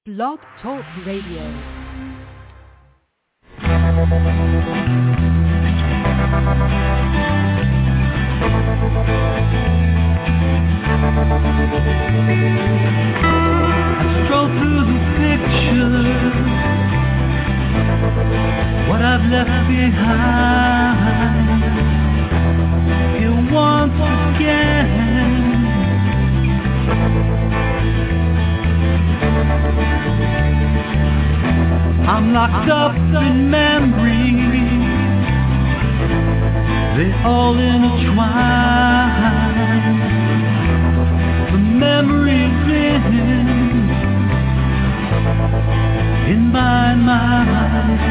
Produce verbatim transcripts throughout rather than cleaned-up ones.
Blog Talk Radio. Stroll through the pictures, what I've left behind. Here once again, I'm locked up in memories, they all intertwine. The memories in in my mind.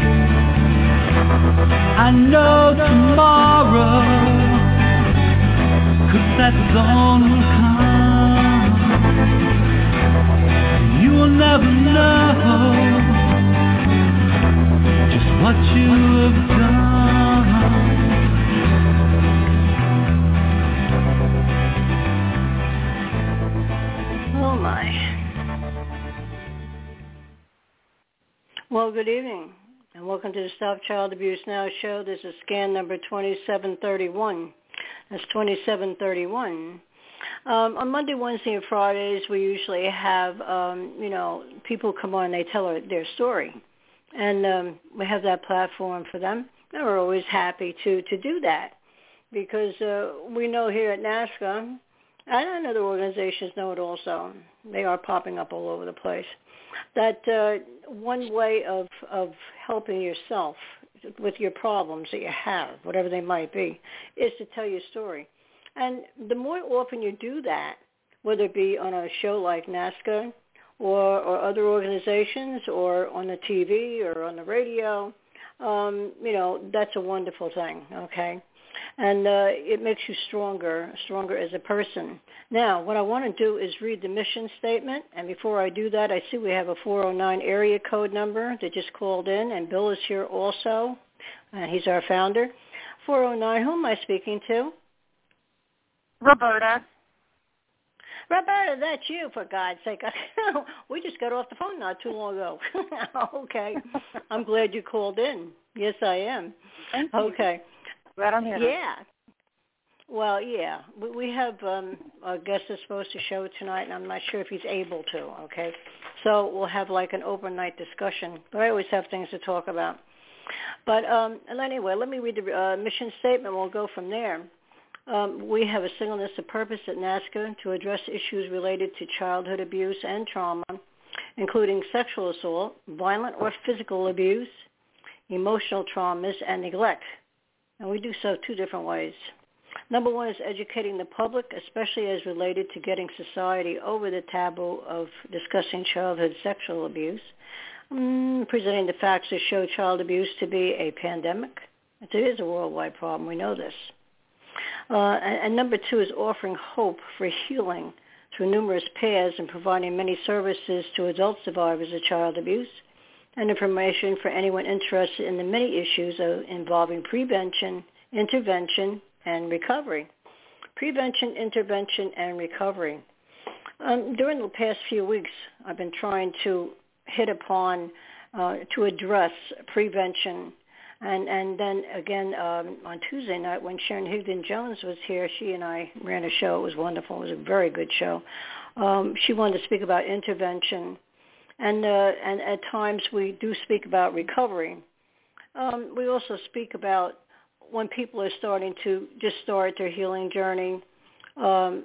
I know tomorrow, 'cause that dawn will come. You will never know just what you have done. Oh my. Well, good evening, and welcome to the Stop Child Abuse Now show. This is scan number twenty-seven thirty-one. That's twenty-seven thirty-one. Um, on Monday, Wednesday, and Fridays, we usually have, um, you know, people come on and they tell our, their story. And um, we have that platform for them. And we're always happy to, to do that because uh, we know here at NAASCA, and other organizations know it also, they are popping up all over the place, that uh, one way of, of helping yourself with your problems that you have, whatever they might be, is to tell your story. And the more often you do that, whether it be on a show like NAASCA or, or other organizations or on the T V or on the radio, um, you know, that's a wonderful thing, okay? And uh, it makes you stronger, stronger as a person. Now, what I want to do is read the mission statement. And before I do that, I see we have a four oh nine area code number that just called in, and Bill is here also. Uh, he's our founder. four oh nine, who am I speaking to? Roberta. Roberta, that's you, for God's sake. We just got off the phone not too long ago. Okay. I'm glad you called in. Yes, I am. Thank you. Okay. Glad I'm here. Yeah. Well, yeah. We, we have um, a guest that's supposed to show tonight, and I'm not sure if he's able to, okay? So we'll have like an overnight discussion. But I always have things to talk about. But um, and anyway, let me read the uh, mission statement. We'll go from there. Um, we have a singleness of purpose at NAASCA to address issues related to childhood abuse and trauma, including sexual assault, violent or physical abuse, emotional traumas, and neglect. And we do so two different ways. Number one is educating the public, especially as related to getting society over the taboo of discussing childhood sexual abuse, um, presenting the facts that show child abuse to be a pandemic. It is a worldwide problem. We know this. Uh, and, and number two is offering hope for healing through numerous paths and providing many services to adult survivors of child abuse and information for anyone interested in the many issues of involving prevention, intervention, and recovery. Prevention, intervention, and recovery. Um, during the past few weeks, I've been trying to hit upon, uh, to address prevention. And and then again um, on Tuesday night when Sharon Higdon-Jones was here, she and I ran a show. It was wonderful. It was a very good show. Um, she wanted to speak about intervention. And uh, and at times we do speak about recovery. Um, we also speak about when people are starting to just start their healing journey. Um,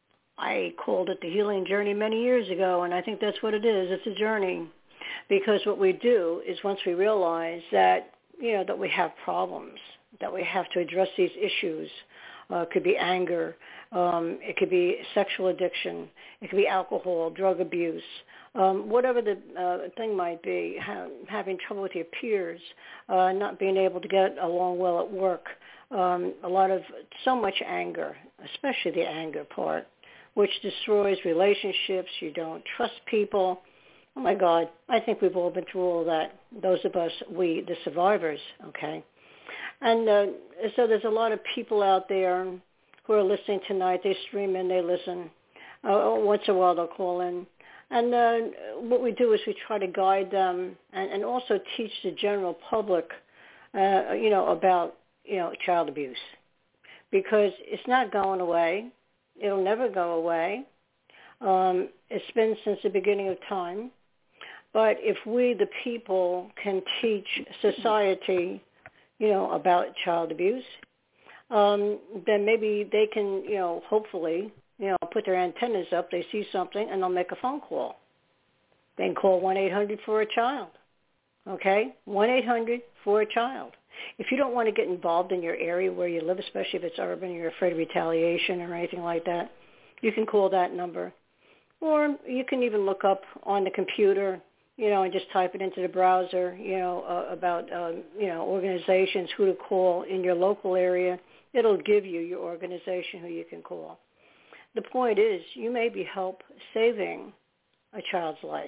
I called it the healing journey many years ago, and I think that's what it is. It's a journey. Because what we do is once we realize that, you know, that we have problems, that we have to address these issues. Uh, it could be anger. Um, it could be sexual addiction. It could be alcohol, drug abuse. Um, whatever the uh, thing might be, ha- having trouble with your peers, uh, not being able to get along well at work, um, a lot of, so much anger, especially the anger part, which destroys relationships. You don't trust people. Oh, my God, I think we've all been through all that, those of us, we, the survivors, okay? And uh, so there's a lot of people out there who are listening tonight. They stream in, they listen. Uh, once in a while they'll call in. And uh, what we do is we try to guide them and, and also teach the general public, uh, you know, about, you know, child abuse. Because it's not going away. It'll never go away. Um, it's been since the beginning of time. But if we, the people, can teach society, you know, about child abuse, um, then maybe they can, you know, hopefully, you know, put their antennas up, they see something, and they'll make a phone call. They can call one eight hundred for a child, okay? one eight hundred for a child. If you don't want to get involved in your area where you live, especially if it's urban and you're afraid of retaliation or anything like that, you can call that number. Or you can even look up on the computer, you know, and just type it into the browser, you know, uh, about, uh, you know, organizations, who to call in your local area. It'll give you your organization who you can call. The point is, you may be help saving a child's life.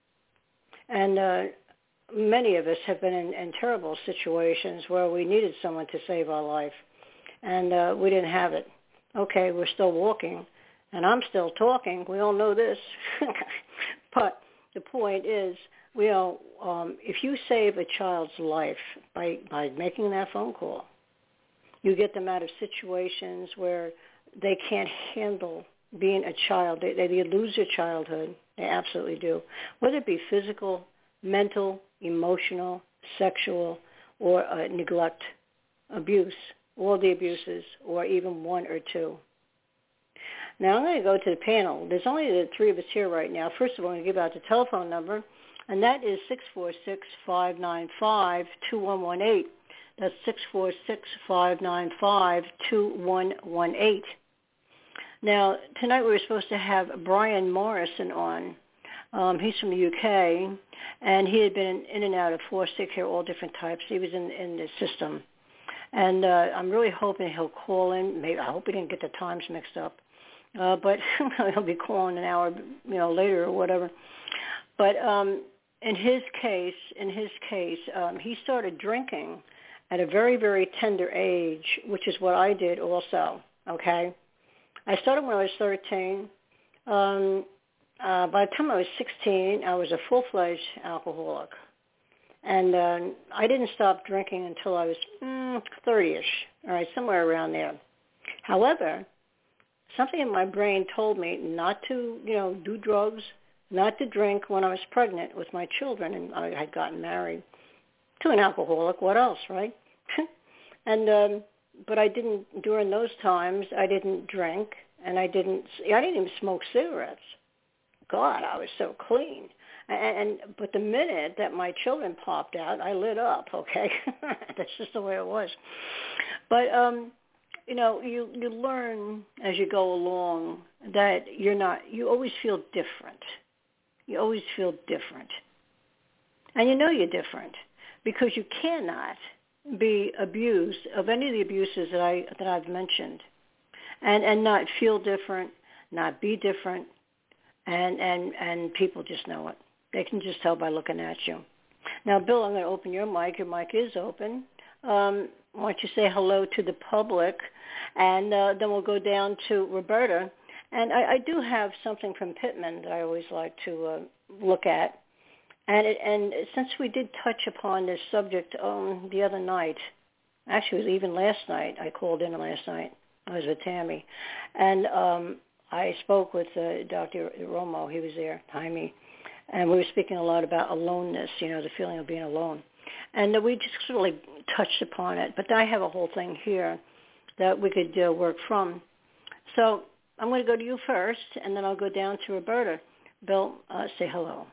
And uh, many of us have been in, in terrible situations where we needed someone to save our life, and uh, we didn't have it. Okay, we're still walking, and I'm still talking. We all know this. But the point is, you know, um, if you save a child's life by, by making that phone call, you get them out of situations where they can't handle being a child. They, they lose their childhood. They absolutely do. Whether it be physical, mental, emotional, sexual, or uh, neglect, abuse, all the abuses, or even one or two. Now I'm going to go to the panel. There's only the three of us here right now. First of all, I'm going to give out the telephone number, and that is six four six, five nine five, two one one eight. That's six four six, five nine five, two one one eight. Now, tonight we were supposed to have Brian Morrison on. Um, he's from the U K, and he had been in and out of foster care, all different types. He was in, in the system. And uh, I'm really hoping he'll call in. Maybe I hope he didn't get the times mixed up. Uh, but he'll be calling an hour, you know, later or whatever. But um, in his case, in his case, um, he started drinking at a very, very tender age, which is what I did also, okay? I started when I was thirteen. Um, uh, by the time I was sixteen, I was a full-fledged alcoholic. And uh, I didn't stop drinking until I was mm, thirty-ish, all right, somewhere around there. However, something in my brain told me not to, you know, do drugs, not to drink when I was pregnant with my children, and I had gotten married to an alcoholic. What else, right? and um, but I didn't during those times. I didn't drink, and I didn't. I didn't even smoke cigarettes. God, I was so clean. And, and but the minute that my children popped out, I lit up. Okay, that's just the way it was. But um, you know, you you learn as you go along that you're not. You always feel different. You always feel different, and you know you're different because you cannot be abused of any of the abuses that I that I've mentioned, and and not feel different, not be different, and and and people just know it. They can just tell by looking at you. Now, Bill, I'm going to open your mic. Your mic is open. Um, why don't you say hello to the public, and uh, then we'll go down to Roberta. And I, I do have something from Pittman that I always like to uh, look at. And it, and since we did touch upon this subject um, the other night, actually it was even last night, I called in last night. I was with Tammy. And um, I spoke with uh, Doctor Romo. He was there, Jaime. And we were speaking a lot about aloneness, you know, the feeling of being alone. And we just really touched upon it. But I have a whole thing here that we could uh, work from. So I'm going to go to you first, and then I'll go down to Roberta. Bill, uh, say hello.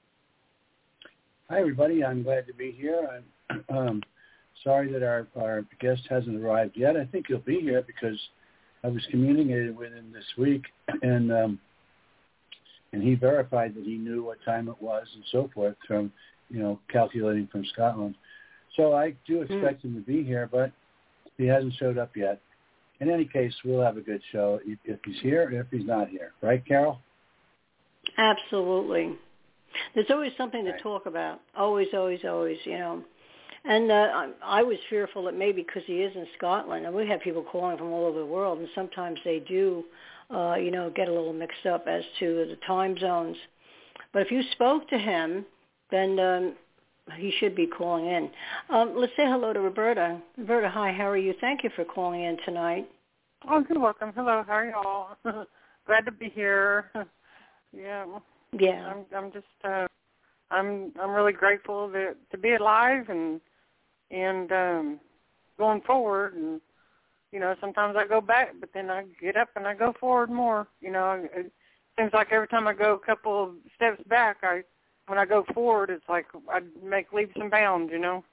Hi, everybody. I'm glad to be here. I'm um, sorry that our, our guest hasn't arrived yet. I think he'll be here because I was communicating with him this week, and um, and he verified that he knew what time it was and so forth from, you know, calculating from Scotland. So I do expect mm. him to be here, but he hasn't showed up yet. In any case, we'll have a good show if, if he's here and if he's not here. Right, Carol? Absolutely. There's always something to right. talk about. Always, always, always, you know. And uh, I was fearful that maybe because he is in Scotland, and we have people calling from all over the world, and sometimes they do, uh, you know, get a little mixed up as to the time zones. But if you spoke to him, then um, he should be calling in. Um, let's say hello to Roberta. Roberta, hi, how are you? Thank you for calling in tonight. Oh, you're welcome. Hello, how are you all? Glad to be here. yeah. Yeah. I'm I'm just uh I'm I'm really grateful that to be alive and and um going forward, and you know, sometimes I go back, but then I get up and I go forward more. You know, it seems like every time I go a couple of steps back, I when I go forward, it's like I make leaps and bounds. You know.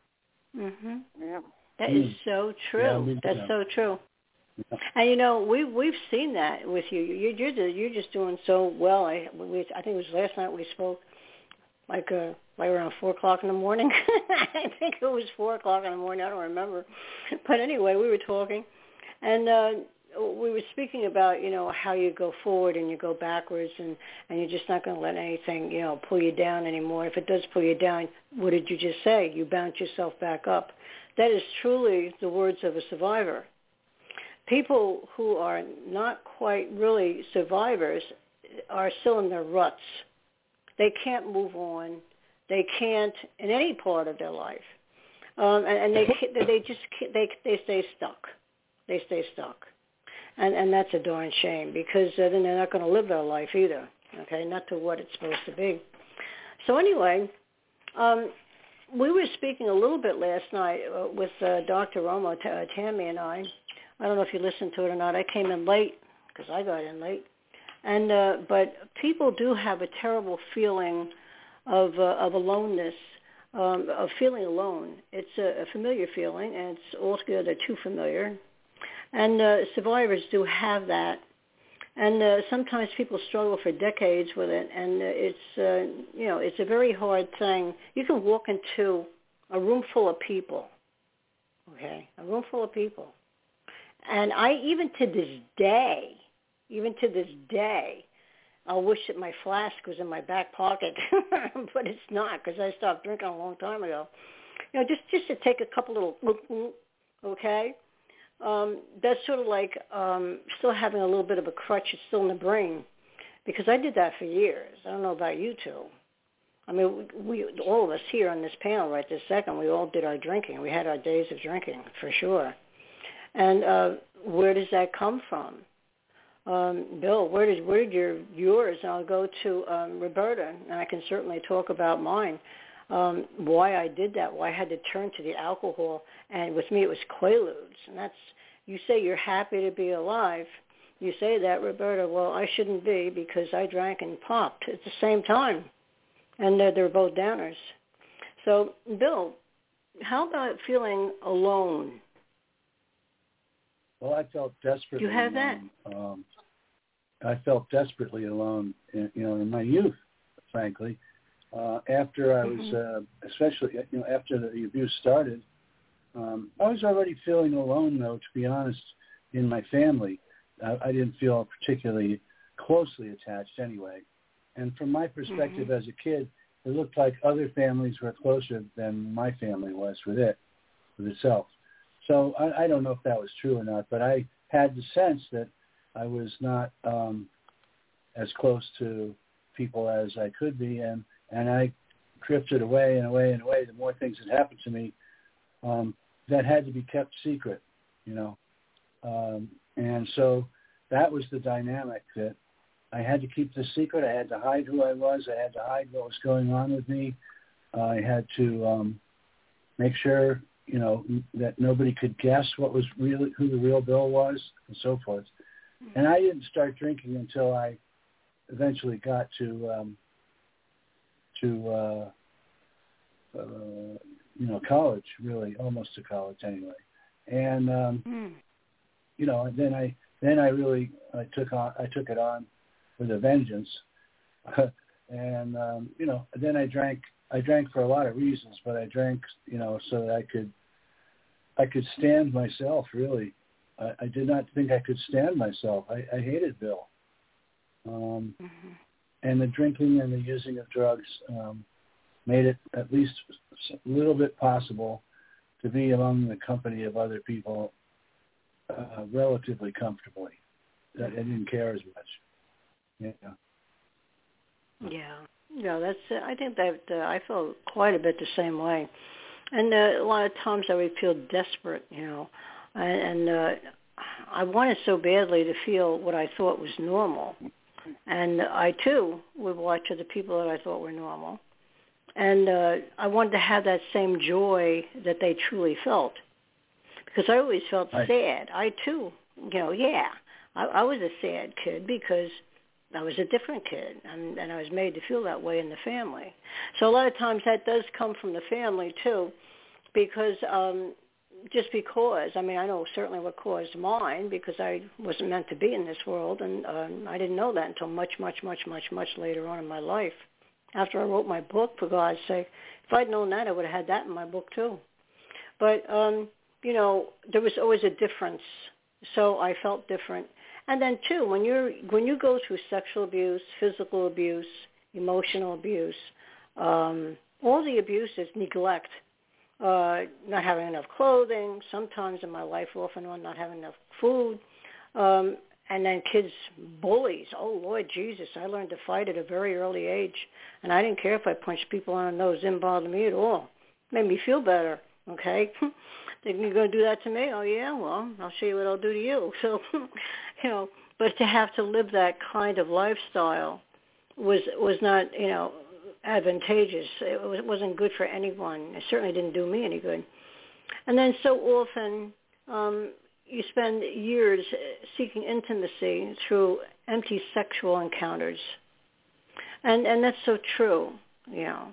Mhm. Yeah. That is so true. Yeah, That's so true. And you know, we we've seen that with you. You you're just, you're just doing so well. I we, I think it was last night we spoke, like uh like around four o'clock in the morning. I think it was four o'clock in the morning. I don't remember, but anyway, we were talking, and uh, we were speaking about you know how you go forward and you go backwards, and and you're just not going to let anything you know pull you down anymore. If it does pull you down, what did you just say? You bounce yourself back up. That is truly the words of a survivor. People who are not quite really survivors are still in their ruts. They can't move on. They can't in any part of their life, um, and, and they they just they they stay stuck. They stay stuck, and and that's a darn shame because uh, then they're not going to live their life either. Okay, not to what it's supposed to be. So anyway, um, we were speaking a little bit last night uh, with uh, Doctor Romo, t- uh, Tammy, and I. I don't know if you listened to it or not. I came in late because I got in late, and uh, but people do have a terrible feeling of uh, of aloneness, um, of feeling alone. It's a, a familiar feeling, and it's altogether too familiar. And uh, survivors do have that, and uh, sometimes people struggle for decades with it. And uh, it's uh, you know it's a very hard thing. You can walk into a room full of people, okay, a room full of people. And I, even to this day, even to this day, I wish that my flask was in my back pocket, but it's not because I stopped drinking a long time ago. You know, just just to take a couple little, okay? Um, that's sort of like um, still having a little bit of a crutch. It's still in the brain because I did that for years. I don't know about you two. I mean, we, we all of us here on this panel right this second, we all did our drinking. We had our days of drinking for sure. And uh, where does that come from? Um, Bill, where did where did your yours? And I'll go to um, Roberta, and I can certainly talk about mine. Um, why I did that, why I had to turn to the alcohol, and with me it was Quaaludes. And that's, you say you're happy to be alive. You say that, Roberta. Well, I shouldn't be because I drank and popped at the same time, and they're, they're both downers. So, Bill, how about feeling alone? Well, I felt desperately You have alone. that? Um, I felt desperately alone, in, you know, in my youth, frankly. Uh, after I was, Mm-hmm. uh, especially, you know, after the abuse started, um, I was already feeling alone, though, to be honest, in my family. I, I didn't feel particularly closely attached anyway. And from my perspective Mm-hmm. as a kid, it looked like other families were closer than my family was with it, with itself. So I, I don't know if that was true or not, but I had the sense that I was not um, as close to people as I could be, and, and I drifted away and away and away. The more things that happened to me um, that had to be kept secret, you know. Um, and so that was the dynamic, that I had to keep this secret. I had to hide who I was. I had to hide what was going on with me. Uh, I had to um, make sure, you know, that nobody could guess what was really, who the real Bill was, and so forth. And I didn't start drinking until I eventually got to, um, to uh, uh, you know, college, really, almost to college anyway. And um, Mm. you know, then I then I really I took on I took it on with a vengeance, and um, you know, then I drank. I drank for a lot of reasons, but I drank, you know, so that I could. I could stand myself, really. I, I did not think I could stand myself. I, I hated Bill. Um, Mm-hmm. and the drinking and the using of drugs um, made it at least a little bit possible to be among the company of other people uh, relatively comfortably. I, I didn't care as much. Yeah. Yeah. Yeah, that's. Uh, I think that uh, I felt quite a bit the same way, and uh, a lot of times I would feel desperate, you know, and, and uh, I wanted so badly to feel what I thought was normal, and I too would watch other people that I thought were normal, and uh, I wanted to have that same joy that they truly felt, because I always felt right. sad. I too, you know, yeah, I, I was a sad kid because I was a different kid, and, and I was made to feel that way in the family. So a lot of times that does come from the family, too, because um, just because, I mean, I know certainly what caused mine, because I wasn't meant to be in this world, and um, I didn't know that until much, much, much, much, much later on in my life. After I wrote my book, for God's sake, if I'd known that, I would have had that in my book, too. But, um, you know, there was always a difference, so I felt different. And then, too, when you're when you go through sexual abuse, physical abuse, emotional abuse, um, all the abuse is neglect, uh, not having enough clothing, sometimes in my life off and on not having enough food, um, and then kids bullies. Oh, Lord Jesus, I learned to fight at a very early age, and I didn't care if I punched people on the nose. It didn't bother me at all. It made me feel better, okay? Think you're going to do that to me? Oh, yeah, well, I'll show you what I'll do to you. So, you know, but to have to live that kind of lifestyle was was not, you know, advantageous. It, was, it wasn't good for anyone. It certainly didn't do me any good. And then so often um, you spend years seeking intimacy through empty sexual encounters. And, and that's so true, you know.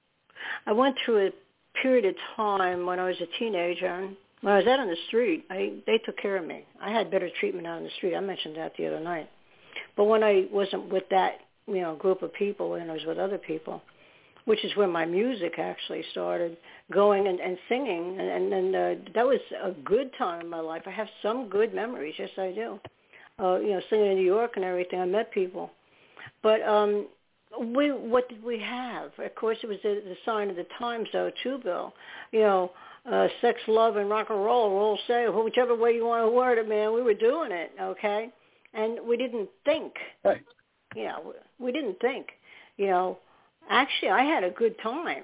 I went through a period of time when I was a teenager, and when I was out on the street, I, they took care of me. I had better treatment out on the street. I mentioned that the other night. But when I wasn't with that, you know, group of people, and I was with other people, which is where my music actually started going and, and singing, and, and, and uh, that was a good time in my life. I have some good memories, yes, I do. Uh, you know, singing in New York and everything. I met people, but um, We what did we have? Of course, it was the, the sign of the times, though, too, Bill. You know, uh, sex, love, and rock and roll. We'll say whichever way you want to word it, man. We were doing it, okay, and we didn't think. Right. Yeah, we, we didn't think. You know, actually, I had a good time.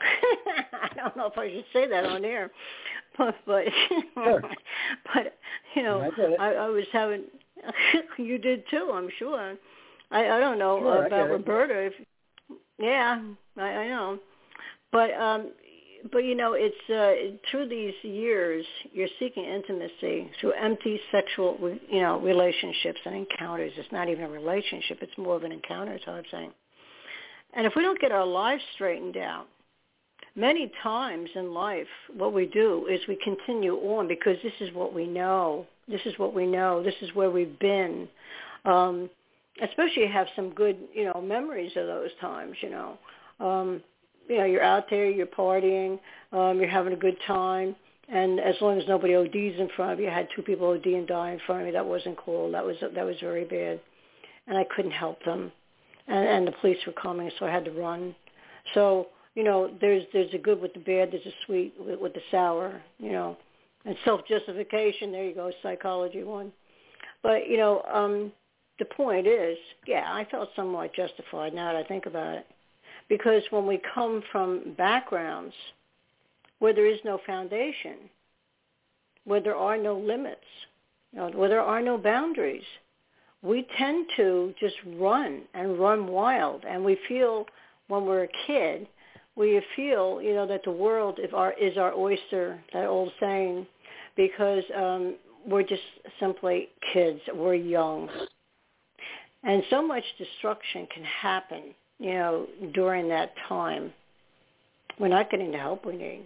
I don't know if I should say that on air, but but sure. but you know, I, did it. I, I was having. You did too, I'm sure. I, I don't know sure, about Roberta. If, yeah, I, I know, but um, but you know, it's uh, through these years you're seeking intimacy through empty sexual, you know, relationships and encounters. It's not even a relationship; it's more of an encounter type thing. And if we don't get our lives straightened out, many times in life, what we do is we continue on because this is what we know. This is what we know. This is where we've been. Um, Especially you have some good, you know, memories of those times, you know. Um, you know, you're out there, you're partying, um, you're having a good time, and as long as nobody O Ds in front of you, I had two people O D and die in front of me. That wasn't cool. That was that was very bad, and I couldn't help them, and, and the police were coming, so I had to run. So, you know, there's there's a good with the bad, there's a sweet with, with the sour, you know, and self-justification. There you go, psychology one. But you know. Um, The point is, yeah, I felt somewhat justified now that I think about it. Because when we come from backgrounds where there is no foundation, where there are no limits, you know, where there are no boundaries, we tend to just run and run wild. And we feel when we're a kid, we feel, you know, that the world is our, is our oyster, that old saying, because um, we're just simply kids. We're young. And so much destruction can happen, you know, during that time. We're not getting the help we need.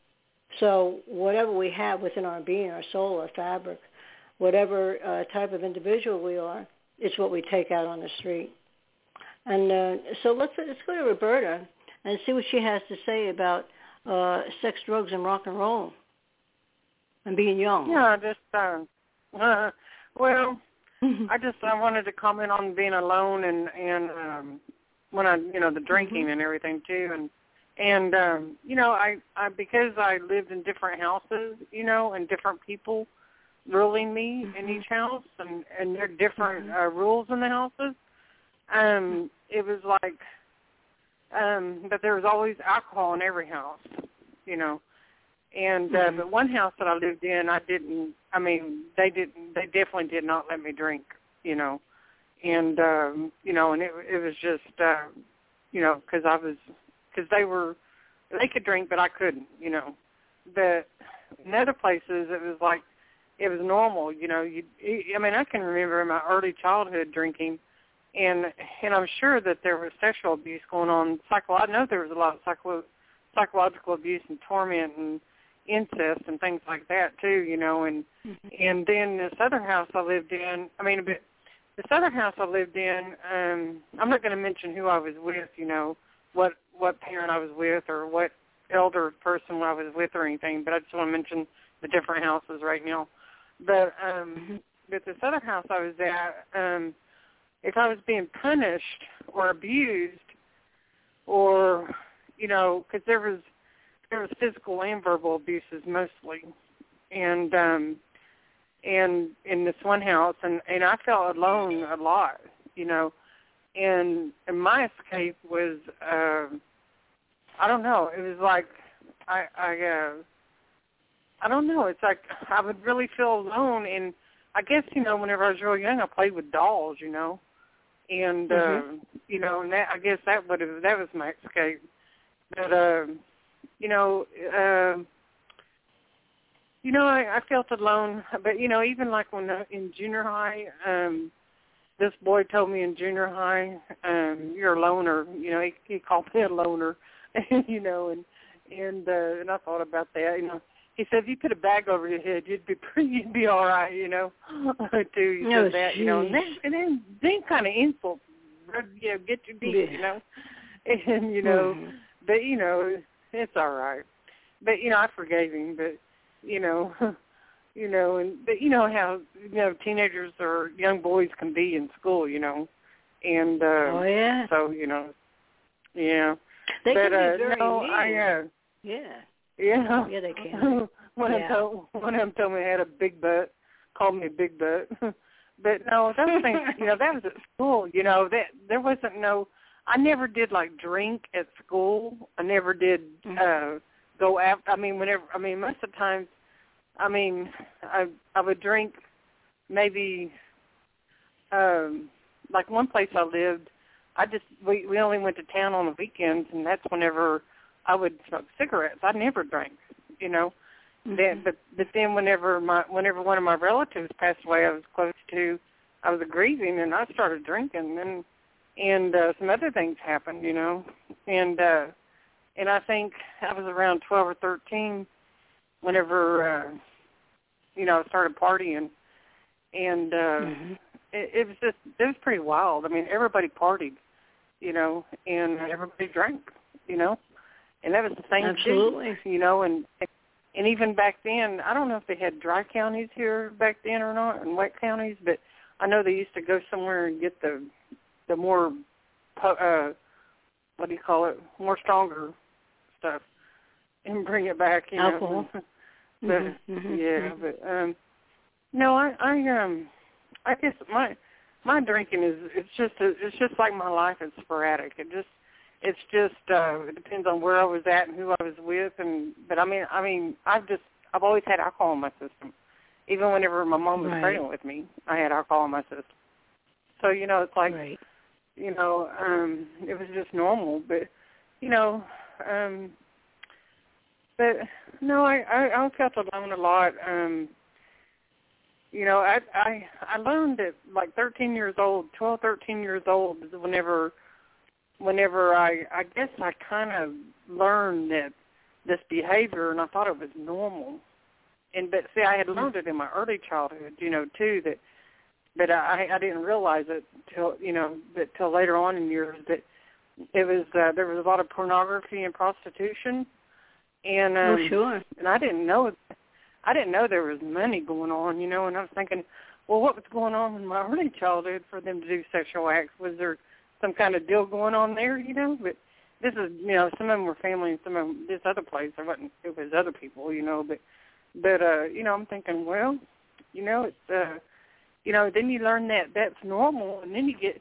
So whatever we have within our being, our soul, our fabric, whatever uh, type of individual we are, is what we take out on the street. And uh, so let's let's go to Roberta and see what she has to say about uh, sex, drugs, and rock and roll, and being young. Yeah, just uh, uh, well. I just I wanted to comment on being alone and and um, when I you know the drinking mm-hmm. and everything too and and um, you know I, I because I lived in different houses you know and different people ruling me mm-hmm. in each house and and there are different mm-hmm. uh, rules in the houses. um, it was like, um, but there was always alcohol in every house, you know. And uh, mm-hmm. but one house that I lived in, I didn't. I mean, they didn't. They definitely did not let me drink, you know. And um, you know, and it it was just, uh, you know, because I was, because they were, they could drink, but I couldn't, you know. But in other places, it was like, it was normal, you know. You, I mean, I can remember in my early childhood drinking, and and I'm sure that there was sexual abuse going on. Psycho, I know there was a lot of psycho, psychological abuse and torment and incest and things like that too, you know. And mm-hmm. and then this other house I lived in, I mean, but this other house I lived in, um, I'm not going to mention who I was with, you know, what what parent I was with or what elder person I was with or anything. But I just want to mention the different houses right now. But um, mm-hmm. but this other house I was at, um, if I was being punished or abused, or you know, because there was there was physical and verbal abuses mostly, and um, and in this one house, and, and I felt alone a lot, you know, and, and my escape was, uh, I don't know, it was like I I. Uh, I don't know. It's like I would really feel alone, and I guess, you know, whenever I was real young, I played with dolls, you know, and mm-hmm. uh, you know, and that I guess that would have that was my escape. But uh, you know, uh, you know, I, I felt alone. But you know, even like when uh, in junior high, um, this boy told me in junior high, um, "You're a loner." You know, he, he called me a loner, you know, and and uh, and I thought about that, you know. He said, if you put a bag over your head, you'd be pretty, you'd be all right, you know, too. He no, said that, you know, and then, and then, then kind of insults, you know, get your beat, yeah. you know, and, you know, mm-hmm. but, you know, it's all right. But, you know, I forgave him, but, you know, you know, and, but you know how, you know, teenagers or young boys can be in school, you know, and, uh, oh, yeah. so, you know, yeah. They but, can be uh, very no, mean. I, uh, yeah. Yeah. Yeah, they can. one, yeah. of them told, one of them told me I had a big butt, called me a big butt. But no, those things, you know, that was at school. You know, that there wasn't no, I never did like drink at school. I never did uh, go out. I mean, whenever, I mean, most of the times, I mean, I I would drink maybe, um, like one place I lived, I just, we, we only went to town on the weekends, and that's whenever I would smoke cigarettes. I never drank, you know. Mm-hmm. Then, but but then whenever my whenever one of my relatives passed away, I was close to, I was grieving, and I started drinking, and and uh, some other things happened, you know, and uh, and I think I was around twelve or thirteen whenever uh, you know I started partying, and uh, mm-hmm. it, it was just it was pretty wild. I mean, everybody partied, you know, and everybody drank, you know. And that was the same Absolutely. thing, you know, and and even back then, I don't know if they had dry counties here back then or not, and wet counties, but I know they used to go somewhere and get the the more, uh, what do you call it, more stronger stuff, and bring it back, you Alcohol. know. but mm-hmm. yeah, but um, no, I I um I guess my my drinking is it's just a, it's just like my life is sporadic. It just It's just uh, it depends on where I was at and who I was with, and but I mean I mean I've just I've always had alcohol in my system. Even whenever my mom was right. pregnant with me, I had alcohol in my system. So you know it's like right. you know um, it was just normal, but you know, um, but no, I, I I felt alone a lot. Um, you know, I I I learned at like thirteen years old, twelve, thirteen years old, is whenever. Whenever I, I guess I kind of learned that this behavior, and I thought it was normal. And but see, I had learned it in my early childhood, you know, too. That, but I, I didn't realize it till you know, that till later on in years that it was uh, there was a lot of pornography and prostitution, and um, oh sure, and I didn't know, I didn't know there was money going on, you know. And I was thinking, well, what was going on in my early childhood for them to do sexual acts? Was there some kind of deal going on there, you know? But this is, you know, some of them were family and some of them, this other place, there wasn't, it was other people, you know, but, but, uh, you know, I'm thinking, well, you know, it's, uh, you know, then you learn that that's normal, and then you get,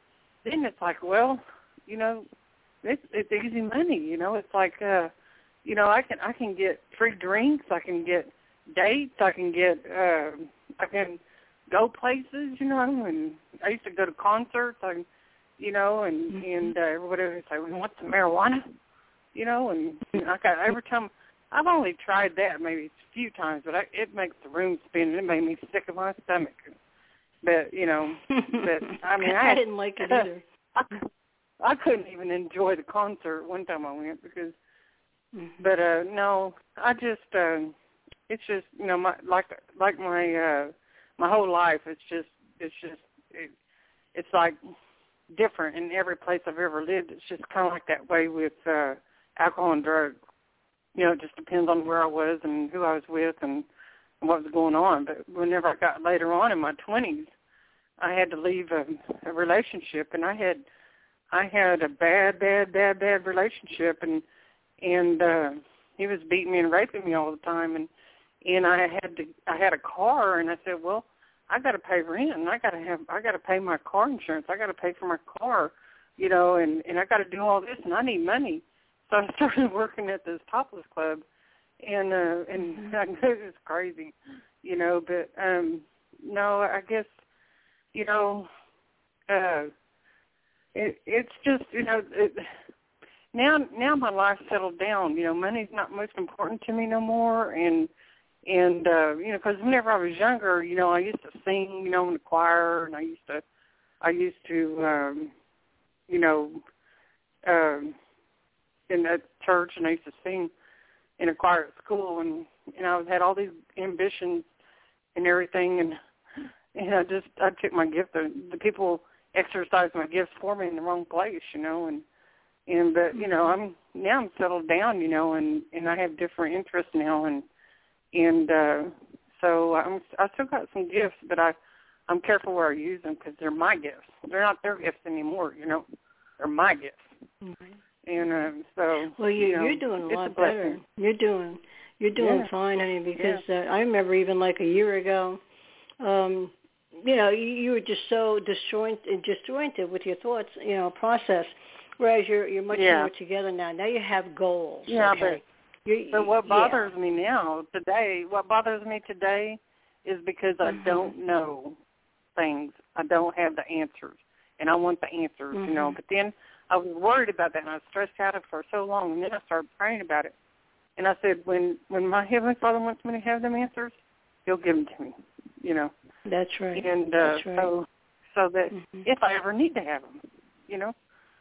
then it's like, well, you know, it's it's easy money. You know, it's like, uh, you know, I can I can get free drinks, I can get dates, I can get, uh, I can go places. You know, and I used to go to concerts. I, you know, and mm-hmm. and uh, everybody would say, "We want some marijuana," you know, and I got every time. I've only tried that maybe a few times, but I, it makes the room spin, and it made me sick of my stomach. But, you know, but, I mean, I, I didn't like it either. I, I couldn't even enjoy the concert one time I went because, mm-hmm. but, uh, no, I just, uh, it's just, you know, my like like my uh, my whole life, it's just, it's just, it, it's like different in every place I've ever lived. It's just kind of like that way with uh, alcohol and drugs. You know, it just depends on where I was and who I was with and, and what was going on. But whenever I got later on in my twenties, I had to leave a, a relationship, and I had I had a bad, bad, bad, bad relationship, and and uh, he was beating me and raping me all the time, and and I had to I had a car, and I said, well, I got to pay rent, and I got to have I got to pay my car insurance, I got to pay for my car, you know, and and I got to do all this, and I need money. So I started working at this topless club, and uh, and I know it's crazy, you know, but um, no, I guess, you know, uh, it, it's just, you know, it, now now my life's settled down. You know, money's not most important to me no more, and and uh, you know, because whenever I was younger, you know, I used to sing, you know, in the choir, and I used to, I used to, um, you know. Um, in a church, and I used to sing in a choir at school, and and I had all these ambitions and everything, and and I just I took my gift. The, the people exercised my gifts for me in the wrong place, you know, and and but you know I'm now I'm settled down, you know, and and I have different interests now, and and uh, so I'm I still got some gifts, but I I'm careful where I use them because they're my gifts. They're not their gifts anymore, you know. They're my gifts. Mm-hmm. And um, so, well, you, you know, you're doing a lot a better. You're doing, you're doing yeah. fine, honey. Because yeah. uh, I remember even like a year ago, um, you know, you, you were just so disjointed, disjointed with your thoughts, you know, process. Whereas you're you're much yeah. more together now. Now you have goals. Yeah, okay? but you're, but what bothers yeah. me now today, what bothers me today, is because I mm-hmm. don't know things. I don't have the answers, and I want the answers, mm-hmm. you know. But then I was worried about that, and I was stressed out for so long, and then I started praying about it. And I said, when when my Heavenly Father wants me to have them answers, He'll give them to me, you know. That's right. And uh, That's right. so so that mm-hmm. if I ever need to have them, you know.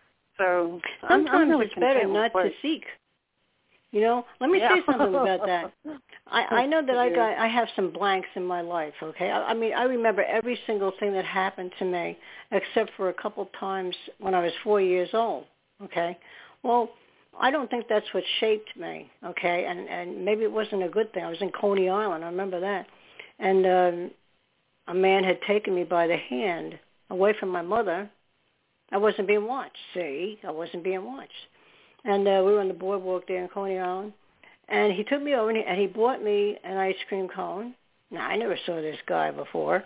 So sometimes I'm, I'm really it's better not to seek. You know, let me yeah. say something about that. I, I know that I got I have some blanks in my life, okay? I, I mean, I remember every single thing that happened to me except for a couple times when I was four years old, okay? Well, I don't think that's what shaped me, okay? And and maybe it wasn't a good thing. I was in Coney Island, I remember that. And um, a man had taken me by the hand away from my mother. I wasn't being watched, see? I wasn't being watched. And uh, we were on the boardwalk there in Coney Island. And he took me over and he, and he bought me an ice cream cone. Now, I never saw this guy before.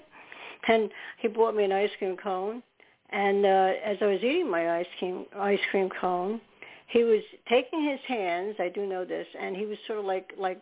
And he bought me an ice cream cone. And uh, as I was eating my ice cream ice cream cone, he was taking his hands, I do know this, and he was sort of like like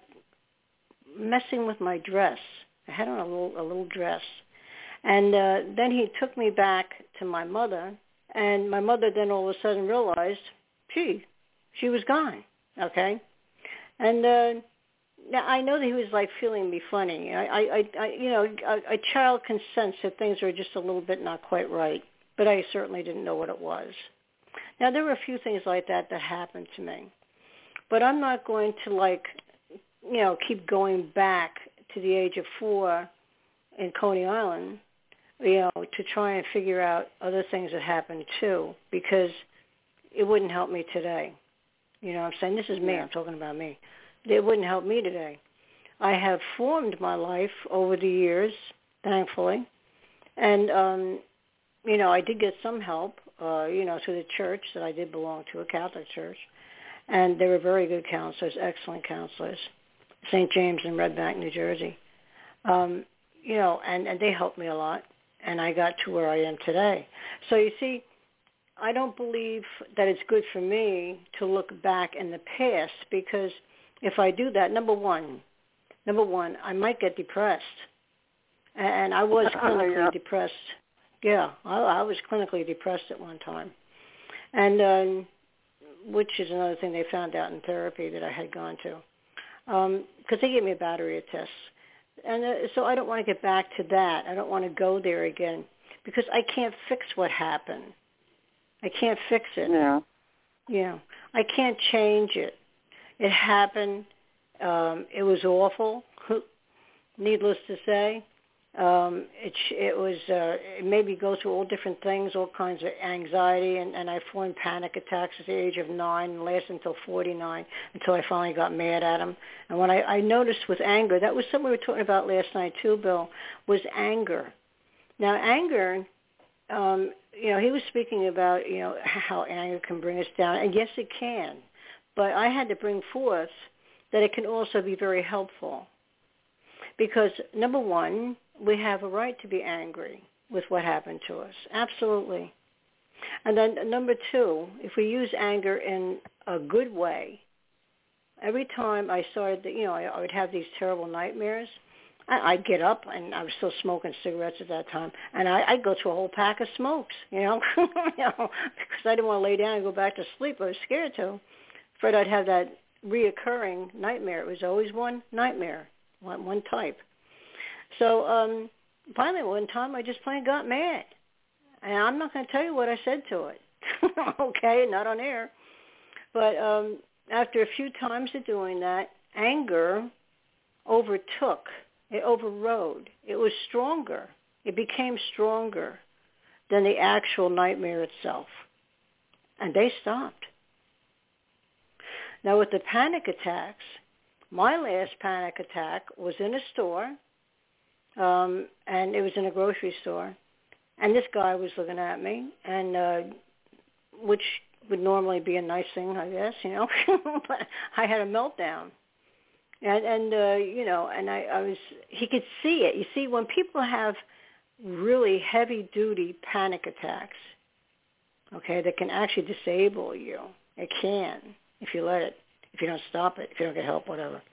messing with my dress. I had on a little a little dress. And uh, then he took me back to my mother, and my mother then all of a sudden realized, gee, she was gone, okay? And uh, now I know that he was like feeling me funny. I, I, I you know, a, a child can sense that things are just a little bit not quite right, but I certainly didn't know what it was. Now there were a few things like that that happened to me, but I'm not going to like, you know, keep going back to the age of four in Coney Island, you know, to try and figure out other things that happened too, because it wouldn't help me today. You know what I'm saying? This is me. Yeah. I'm talking about me. It wouldn't help me today. I have formed my life over the years, thankfully. And, um, you know, I did get some help, uh, you know, through the church that I did belong to, a Catholic church. And they were very good counselors, excellent counselors, Saint James in Red Bank, New Jersey. Um, you know, and, and they helped me a lot. and I got to where I am today. So you see, I don't believe that it's good for me to look back in the past, because if I do that, number one, number one, I might get depressed. And I was clinically yeah. depressed. Yeah, I, I was clinically depressed at one time. And um, which is another thing they found out in therapy that I had gone to. Because um, they gave me a battery of tests. And uh, so I don't want to get back to that. I don't want to go there again, because I can't fix what happened. I can't fix it. Yeah. Yeah. I can't change it. It happened. Um, it was awful, needless to say. Um, it, it was, uh, it made me go through all different things, all kinds of anxiety, and, and I formed panic attacks at the age of nine and lasted until forty-nine, until I finally got mad at him. And what I, I noticed with anger, that was something we were talking about last night too, Bill, was anger. Now, anger, um, you know, he was speaking about, you know, how anger can bring us down, and yes, it can. But I had to bring forth that it can also be very helpful. Because, number one, we have a right to be angry with what happened to us. Absolutely. And then number two, if we use anger in a good way, every time I started, you know, I, I would have these terrible nightmares, I, I'd get up, and I was still smoking cigarettes at that time, and I, I'd go through a whole pack of smokes, you know, you know, because I didn't want to lay down and go back to sleep. I was scared to. Afraid I'd have that reoccurring nightmare. It was always one nightmare, one, one type. So um, finally, one time, I just plain got mad. And I'm not going to tell you what I said to it. Okay, not on air. But um, after a few times of doing that, anger overtook. It overrode. It was stronger. It became stronger than the actual nightmare itself. And they stopped. Now, with the panic attacks, my last panic attack was in a store. Um, and it was in a grocery store, and this guy was looking at me, and uh, which would normally be a nice thing, I guess, you know. But I had a meltdown, and and uh, you know, and I, I was. He could see it. You see, when people have really heavy-duty panic attacks, okay, that can actually disable you. It can, if you let it, if you don't stop it, if you don't get help, whatever.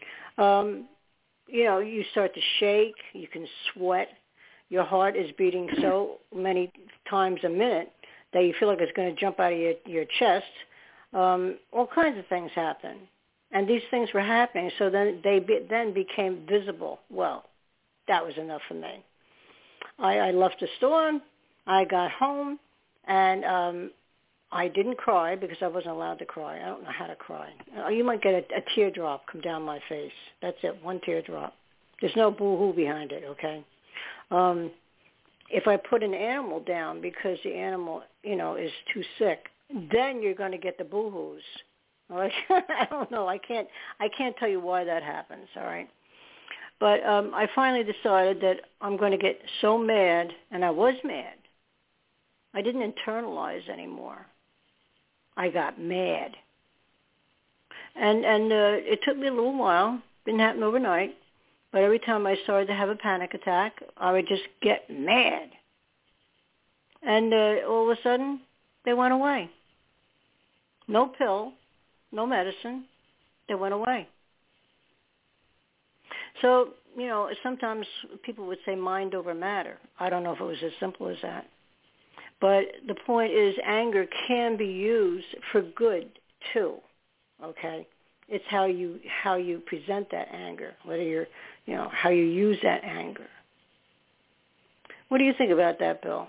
Um, You know, you start to shake, you can sweat, your heart is beating so many times a minute that you feel like it's going to jump out of your, your chest. Um, all kinds of things happen. And these things were happening, so then they be, then became visible. Well, that was enough for me. I, I left the store, I got home, and um, I didn't cry because I wasn't allowed to cry. I don't know how to cry. You might get a, a teardrop come down my face. That's it, one teardrop. There's no boo-hoo behind it, okay? Um, if I put an animal down because the animal, you know, is too sick, then you're going to get the boo-hoos. All right? I don't know. I can't. I can't tell you why that happens. All right. But um, I finally decided that I'm going to get so mad, and I was mad. I didn't internalize anymore. I got mad. And and uh, it took me a little while. Didn't happen overnight. But every time I started to have a panic attack, I would just get mad. And uh, all of a sudden, they went away. No pill, no medicine. They went away. So, you know, sometimes people would say mind over matter. I don't know if it was as simple as that. But the point is, anger can be used for good too. Okay, it's how you how you present that anger, whether you're, you know, how you use that anger. What do you think about that, Bill?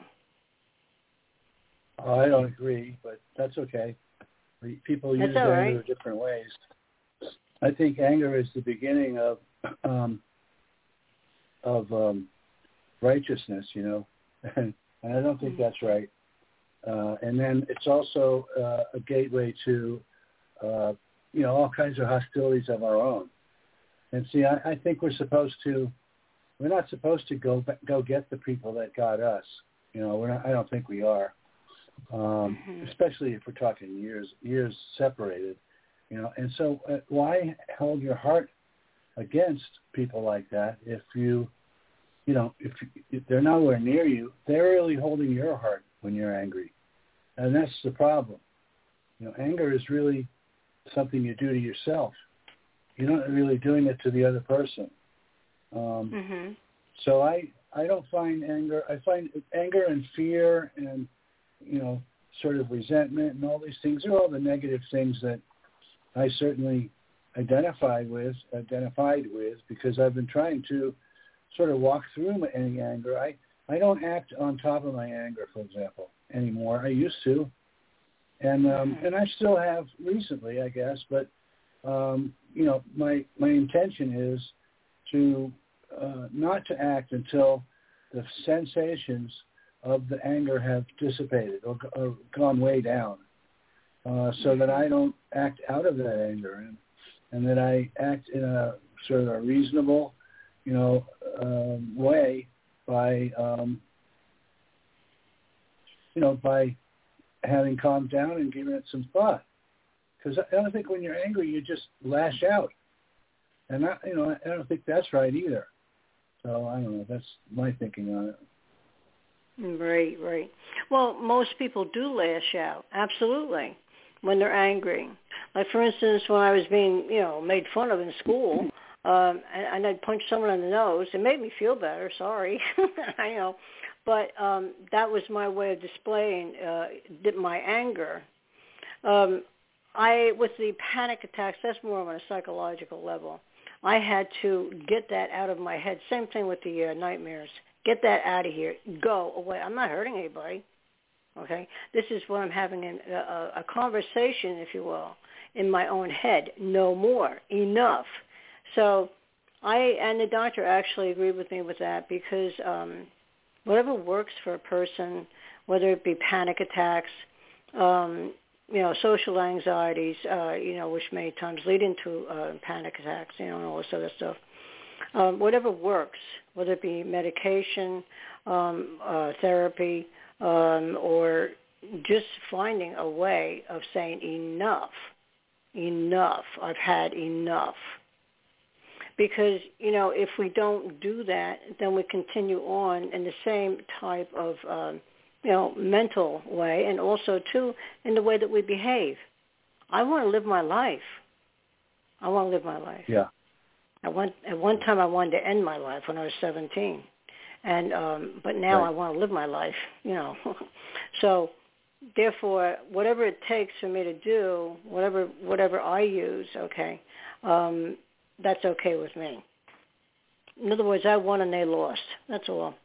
Oh, I don't agree, but that's okay. People use that's anger right. in different ways. I think anger is the beginning of um, of um, righteousness, you know, and, and I don't think that's right. Uh, and then it's also uh, a gateway to, uh, you know, all kinds of hostilities of our own. And see, I, I think we're supposed to, we're not supposed to go go get the people that got us. You know, we're not, I don't think we are, um, mm-hmm. especially if we're talking years years separated. You know, and so uh, why hold your heart against people like that if you you know, if, if they're nowhere near you, they're really holding your heart when you're angry. And that's the problem. You know, anger is really something you do to yourself. You're not really doing it to the other person. Um, mm-hmm. So I, I don't find anger, I find anger and fear and, you know, sort of resentment and all these things are all the negative things that I certainly identify with, identified with, because I've been trying to sort of walk through my, any anger. I, I don't act on top of my anger, for example, anymore. I used to. And um, and I still have recently, I guess, but, um, you know, my, my intention is to uh, not to act until the sensations of the anger have dissipated or, or gone way down, uh, so that I don't act out of that anger and, and that I act in a sort of a reasonable, you know, um, way by, um, you know, by having calmed down and giving it some thought. Because I don't think when you're angry, you just lash out. And, I, you know, I don't think that's right either. So I don't know. That's my thinking on it. Right, right. Well, most people do lash out, absolutely, when they're angry. Like, for instance, when I was being, you know, made fun of in school, um, and, and I'd punch someone in the nose, it made me feel better, sorry, I know. But um, that was my way of displaying uh, my anger. Um, I, with the panic attacks, that's more on a psychological level. I had to get that out of my head. Same thing with the uh, nightmares. Get that out of here. Go away. I'm not hurting anybody. Okay? This is when I'm having an, a, a conversation, if you will, in my own head. No more. Enough. So I and the doctor actually agreed with me with that because um, whatever works for a person, whether it be panic attacks, um, you know, social anxieties, uh, you know, which many times lead into uh, panic attacks, you know, and all this other stuff. Um, whatever works, whether it be medication, um, uh, therapy, um, or just finding a way of saying enough, enough, I've had enough. Because, you know, if we don't do that, then we continue on in the same type of, um, you know, mental way, and also, too, in the way that we behave. I want to live my life. I want to live my life. Yeah. At one, at one time, I wanted to end my life when I was seventeen. And um, but now right. I want to live my life, you know. So, therefore, whatever it takes for me to do, whatever whatever I use, okay, um, that's okay with me. In other words, I won and they lost. That's all.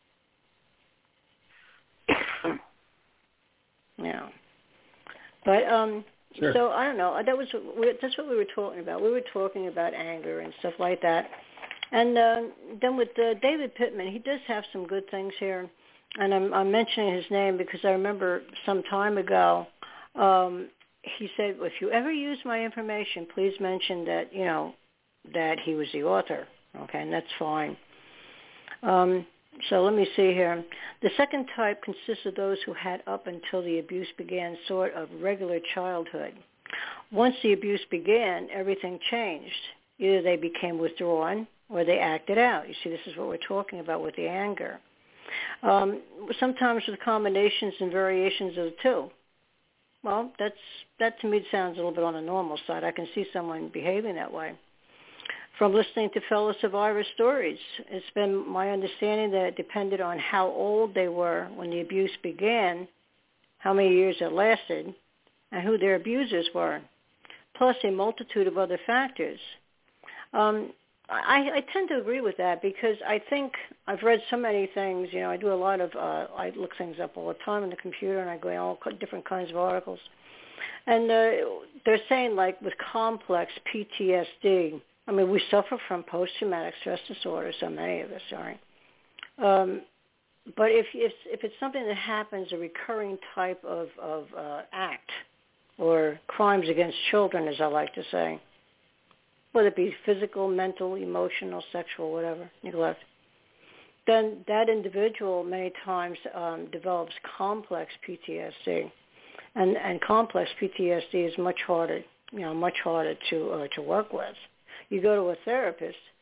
Yeah. But um, sure. so I don't know. That was that's what we were talking about. We were talking about anger and stuff like that. And uh, then with uh, David Pittman, he does have some good things here. And I'm, I'm mentioning his name because I remember some time ago, um, he said, if you ever use my information, please mention that, you know, that he was the author. Okay, and that's fine. Um, so let me see here. The second type consists of those who had up until the abuse began sort of regular childhood. Once the abuse began, everything changed. Either they became withdrawn or they acted out. You see, this is what we're talking about with the anger. Um, sometimes with combinations and variations of the two. Well, that's that to me sounds a little bit on the normal side. I can see someone behaving that way. From listening to fellow survivor stories, it's been my understanding that it depended on how old they were when the abuse began, how many years it lasted, and who their abusers were, plus a multitude of other factors. Um, I, I tend to agree with that because I think I've read so many things. You know, I do a lot of, uh, I look things up all the time on the computer, and I go in all different kinds of articles. And uh, they're saying, like, with complex P T S D, I mean, we suffer from post-traumatic stress disorder, so many of us, sorry. Um, but if, if if it's something that happens, a recurring type of, of uh, act, or crimes against children, as I like to say, whether it be physical, mental, emotional, sexual, whatever, neglect, then that individual many times um, develops complex P T S D. And, and complex P T S D is much harder, you know, much harder to uh, to work with. You go to a therapist,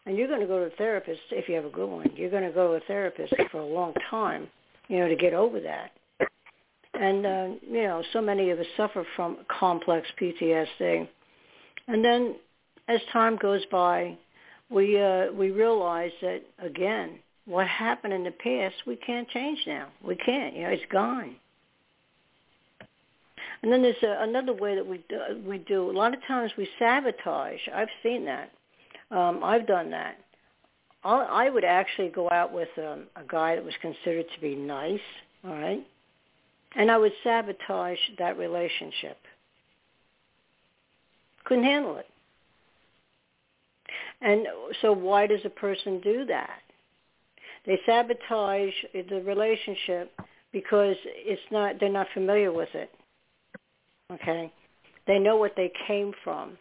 And you're going to go to a therapist, if you have a good one, you're going to go to a therapist for a long time, you know, to get over that. And, uh, you know, so many of us suffer from complex P T S D. And then as time goes by, we uh, we realize that, again, what happened in the past, we can't change now. We can't. You know, it's gone. And then there's a, another way that we do, we do. A lot of times we sabotage. I've seen that. Um, I've done that. I'll, I would actually go out with um, a guy that was considered to be nice, all right? And I would sabotage that relationship. Couldn't handle it. And so why does a person do that? They sabotage the relationship because it's not. They're not familiar with it. Okay? They know what they came from.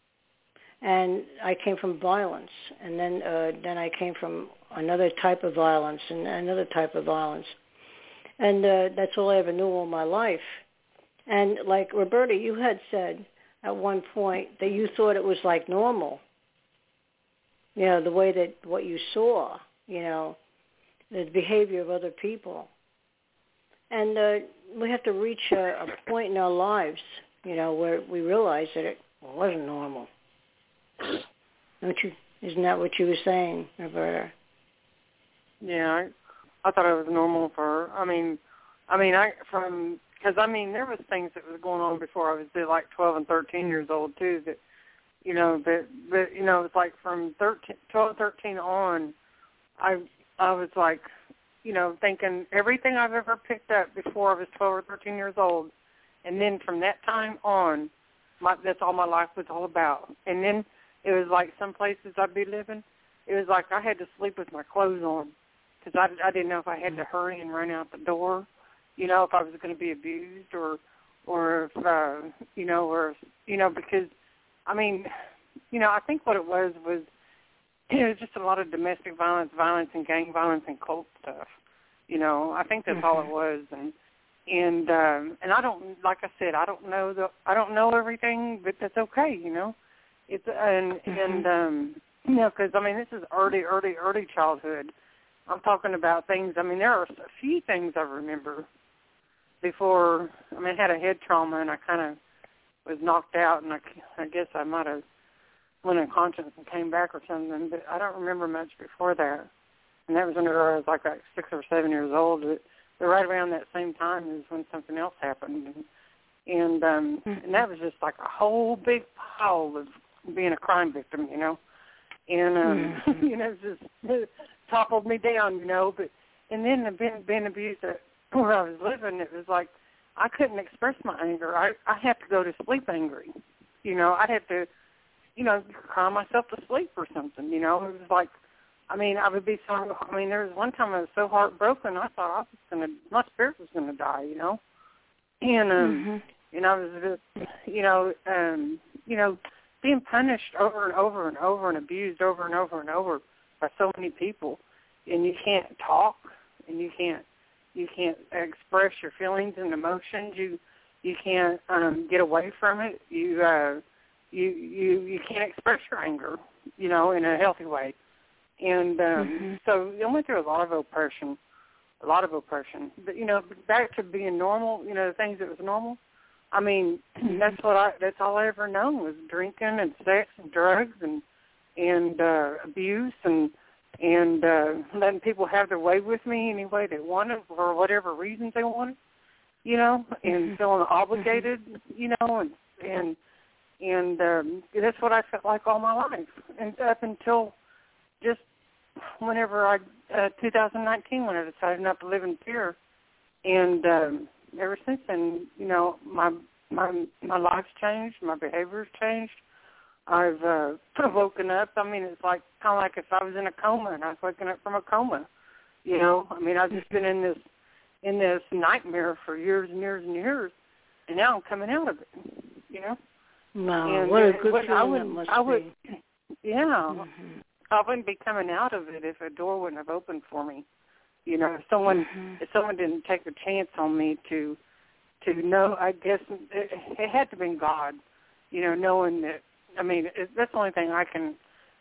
And I came from violence, and then uh, then I came from another type of violence and another type of violence. And uh, that's all I ever knew all my life. And like Roberta, you had said at one point that you thought it was like normal. You know, the way that what you saw, you know, the behavior of other people. And uh, we have to reach a, a point in our lives, you know, where we realize that it wasn't normal. Don't you? Isn't that what you were saying, Roberta? Yeah, I, I thought it was normal for her. I mean, I mean, I from because I mean there was things that was going on before I was like twelve and thirteen years old too. That you know, that but you know, it's like from thirteen, twelve, thirteen on, I I was like, you know, thinking everything I've ever picked up before I was twelve or thirteen years old, and then from that time on, my, that's all my life was all about. And then it was like some places I'd be living, it was like I had to sleep with my clothes on because I, I didn't know if I had to hurry and run out the door, you know, if I was going to be abused or, or if, uh, you know, or, you know, because, I mean, you know, I think what it was was it was just a lot of domestic violence, violence and gang violence and cult stuff. You know, I think that's mm-hmm. all it was. And, and, um, and I don't, like I said, I don't know the, I don't know everything, but that's okay, you know. It's and mm-hmm. and um, you know, because I mean, this is early, early, early childhood. I'm talking about things. I mean, there are a few things I remember before. I mean, I had a head trauma, and I kind of was knocked out, and I, I guess I might have went unconscious and came back or something. But I don't remember much before that. And that was when I was like, like six or seven years old. But, but right around that same time is when something else happened, and and, um, mm-hmm. and that was just like a whole big pile of being a crime victim, you know, and, um, mm-hmm. you know, just it toppled me down, you know, but, and then being, being abused at where I was living, it was like, I couldn't express my anger. I, I had to go to sleep angry, you know, I'd have to, you know, cry myself to sleep or something, you know, it was like, I mean, I would be so, I mean, there was one time I was so heartbroken, I thought I was going to, my spirit was going to die, you know, and, um, mm-hmm. and I was just, you know, um, you know, being punished over and over and over and abused over and over and over by so many people, and you can't talk, and you can't you can't express your feelings and emotions. You you can't um, get away from it. You uh, you you you can't express your anger, you know, in a healthy way. And um, mm-hmm. so I went through a lot of oppression, a lot of oppression. But you know, back to being normal, you know, the things that was normal. I mean, that's what I, that's all I ever known was drinking and sex and drugs and, and, uh, abuse and, and, uh, letting people have their way with me any way they wanted for whatever reasons they wanted, you know, and feeling obligated, you know, and, and, and, um, that's what I felt like all my life. And up until just whenever I, uh, two thousand nineteen, when I decided not to live in fear. And, um, ever since then, you know, my my my life's changed, my behavior's changed. I've uh, woken up. I mean, it's like kind of like if I was in a coma and I was waking up from a coma. You know, I mean, I've just been in this in this nightmare for years and years and years, and now I'm coming out of it. You know. Wow, and, what a good uh, feeling I would, that must I would, be. Yeah, mm-hmm. I wouldn't be coming out of it if a door wouldn't have opened for me. You know, if someone mm-hmm. if someone didn't take a chance on me to to know, I guess it, it had to be God. You know, knowing that. I mean, it, that's the only thing I can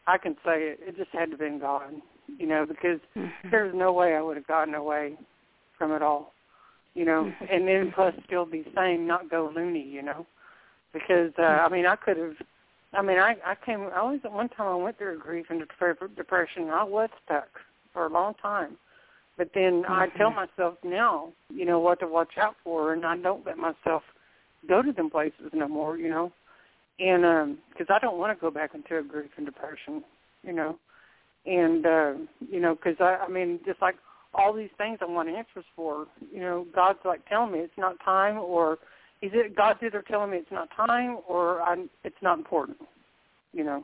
I can say it. It just had to have been God, you know, because mm-hmm. there's no way I would have gotten away from it all, you know, mm-hmm. and then plus still be sane, not go loony, you know, because, uh, I mean, I could have, I mean, I, I came, I was, at one time I went through grief and depression, and I was stuck for a long time. But then mm-hmm. I tell myself now, you know, what to watch out for, and I don't let myself go to them places no more, you know. And because um, I don't want to go back into a grief and depression, you know. And, uh, you know, because, I, I mean, just like all these things I want answers for, you know, God's like telling me it's not time, or is it God's either telling me it's not time or I'm, it's not important, you know.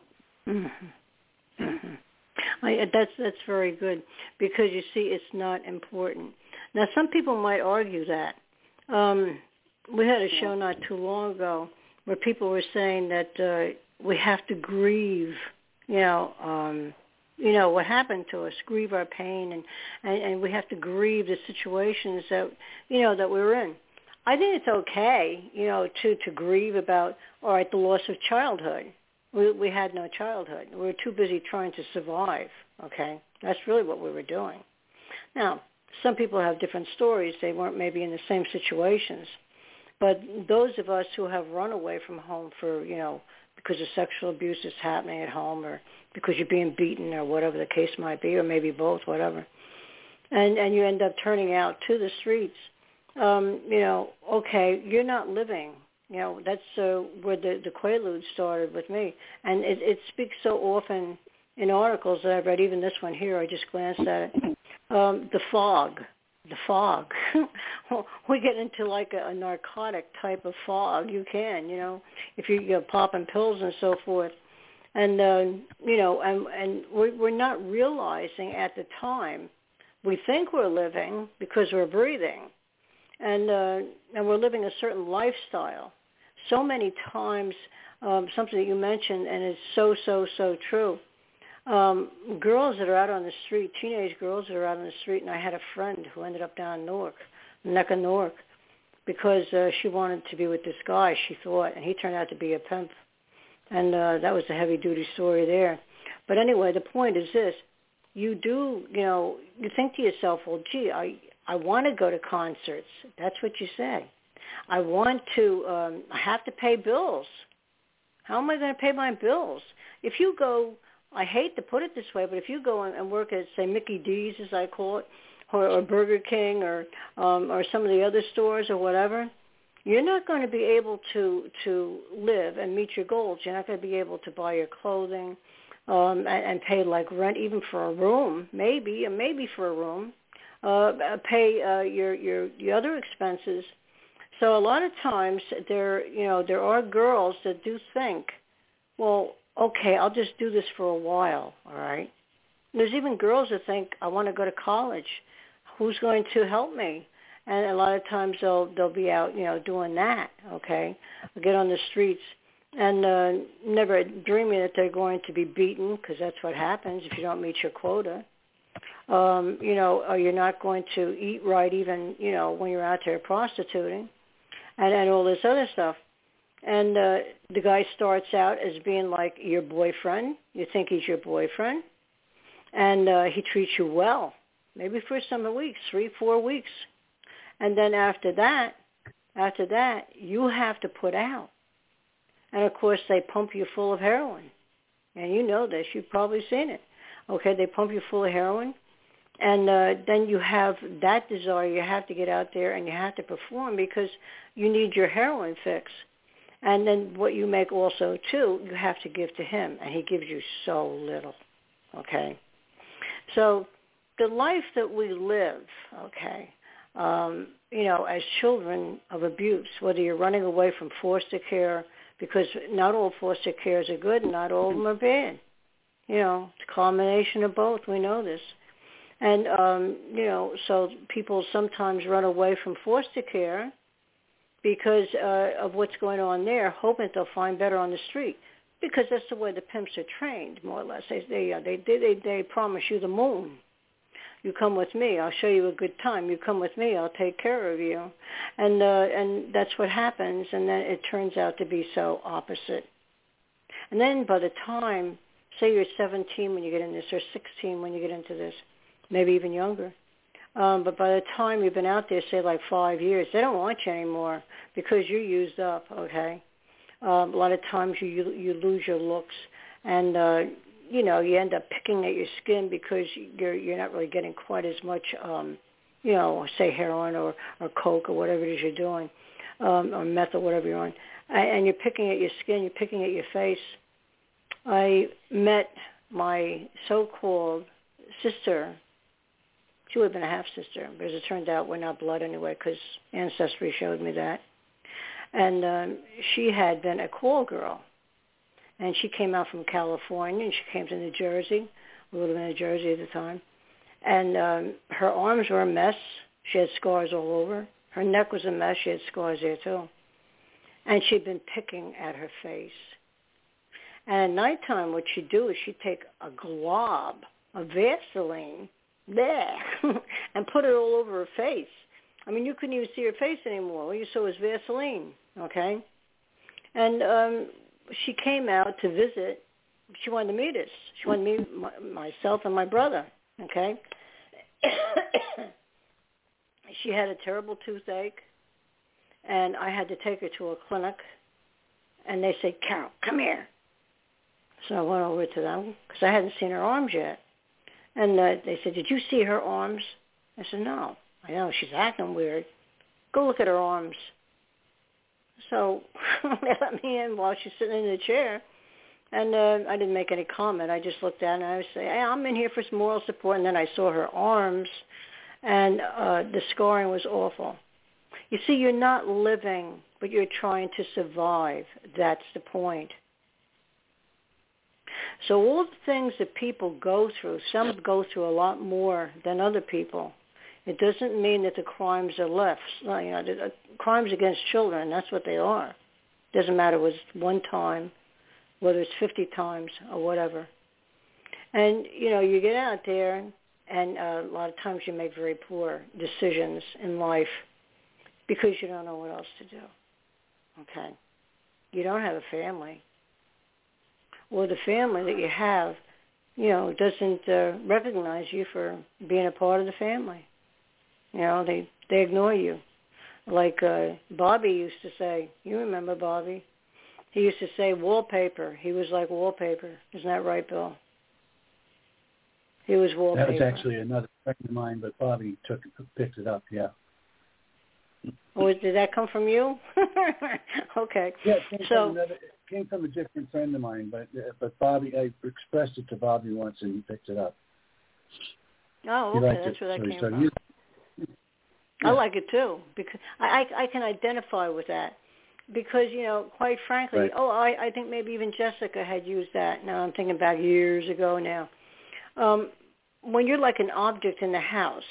Mm-hmm. Mm-hmm. I, that's, that's very good, because, you see, it's not important. Now, some people might argue that. Um, we had a show not too long ago where people were saying that uh, we have to grieve, you know, um, you know, what happened to us, grieve our pain, and, and, and we have to grieve the situations that, you know, that we're in. I think it's okay, you know, to, to grieve about, all right, the loss of childhood. We, we had no childhood. We were too busy trying to survive, okay? That's really what we were doing. Now, some people have different stories. They weren't maybe in the same situations. But those of us who have run away from home for, you know, because of sexual abuse is happening at home, or because you're being beaten, or whatever the case might be, or maybe both, whatever, and and you end up turning out to the streets, um, you know, okay, you're not living. You know, that's uh, where the, the Quaalude started with me. And it, it speaks so often in articles that I've read, even this one here, I just glanced at it, um, the fog. The fog. We get into like a, a narcotic type of fog. You can, you know, if you, you're popping pills and so forth. And, uh, you know, and, and we're, we're not realizing at the time. We think we're living because we're breathing. And, uh, and we're living a certain lifestyle. So many times, um, something that you mentioned, and it's so, so, so true. Um, girls that are out on the street, teenage girls that are out on the street, and I had a friend who ended up down in Newark, neck of Newark, because uh, she wanted to be with this guy, she thought, and he turned out to be a pimp. And uh, that was a heavy-duty story there. But anyway, the point is this. You do, you know, you think to yourself, well, gee, I, I want to go to concerts. That's what you say. I want to, um, I have to pay bills. How am I going to pay my bills? If you go... I hate to put it this way, but if you go and work at, say, Mickey D's, as I call it, or, or Burger King, or um, or some of the other stores or whatever, you're not going to be able to to live and meet your goals. You're not going to be able to buy your clothing um, and, and pay like rent, even for a room, maybe, and maybe for a room. Uh, pay uh, your your your other expenses. So a lot of times there, you know, there are girls that do think, well, okay, I'll just do this for a while, all right? There's even girls that think, I want to go to college. Who's going to help me? And a lot of times they'll they'll be out, you know, doing that, okay? They'll get on the streets and uh, never dreaming that they're going to be beaten, because that's what happens if you don't meet your quota. Um, you know, or you're not going to eat right even, you know, when you're out there prostituting and, and all this other stuff. And uh, the guy starts out as being like your boyfriend. You think he's your boyfriend. And uh, he treats you well, maybe for some weeks, three, four weeks. And then after that, after that, you have to put out. And, of course, they pump you full of heroin. And you know this. You've probably seen it. Okay, they pump you full of heroin. And uh, then you have that desire. You have to get out there and you have to perform because you need your heroin fix. And then what you make also, too, you have to give to him, and he gives you so little, okay? So the life that we live, okay, um, you know, as children of abuse, whether you're running away from foster care, because not all foster cares are good and not all of them are bad. You know, it's a combination of both. We know this. And, um, you know, so people sometimes run away from foster care because uh, of what's going on there, hoping they'll find better on the street, because that's the way the pimps are trained, more or less. They they uh, they, they they promise you the moon. You come with me, I'll show you a good time. You come with me, I'll take care of you, and uh, and that's what happens. And then it turns out to be so opposite. And then by the time say you're seventeen when you get in this, or sixteen when you get into this, maybe even younger. Um, but by the time you've been out there, say like five years, they don't want you anymore because you're used up, okay? Um, a lot of times you, you you lose your looks, and uh, you know, you end up picking at your skin because you're you're not really getting quite as much, um, you know, say heroin or, or coke or whatever it is you're doing, um, or meth or whatever you're on, and you're picking at your skin, you're picking at your face. I met my so-called sister. She would have been a half-sister, but as it turned out, we're not blood anyway because Ancestry showed me that. And um, she had been a call girl. And she came out from California, and she came to New Jersey. We lived in New Jersey at the time. And um, her arms were a mess. She had scars all over. Her neck was a mess. She had scars there, too. And she'd been picking at her face. And at nighttime, what she'd do is she'd take a glob of Vaseline there and put it all over her face. I mean, you couldn't even see her face anymore. All you saw was Vaseline, okay? And um, she came out to visit. She wanted to meet us. She wanted to meet my, myself and my brother, okay? She had a terrible toothache, and I had to take her to a clinic, and they said, Carol, come here. So I went over to them because I hadn't seen her arms yet. And uh, they said, did you see her arms? I said, no. I know, she's acting weird. Go look at her arms. So they let me in while she's sitting in the chair. And uh, I didn't make any comment. I just looked at her and I would say, hey, I'm in here for some moral support. And then I saw her arms, and uh, the scarring was awful. You see, you're not living, but you're trying to survive. That's the point. So all the things that people go through, some go through a lot more than other people. It doesn't mean that the crimes are less. You know, the, the crimes against children, that's what they are. It doesn't matter whether it's one time, whether it's fifty times or whatever. And, you know, you get out there, and uh, a lot of times you make very poor decisions in life because you don't know what else to do. Okay? You don't have a family. Or the family that you have, you know, doesn't uh, recognize you for being a part of the family. You know, they, they ignore you. Like uh, Bobby used to say, you remember Bobby? He used to say wallpaper. He was like wallpaper. Isn't that right, Bill? He was wallpaper. That was actually another friend of mine, but Bobby took picked it up, yeah. Oh, did that come from you? Okay. Yeah, it came, so, from another, it came from a different friend of mine, but but Bobby, I expressed it to Bobby once, and he picked it up. Oh, okay, that's where that so came from. You, yeah. I like it too because I, I I can identify with that because you know, quite frankly, right. oh, I I think maybe even Jessica had used that. Now I'm thinking back years ago now. Um, when you're like an object in the house.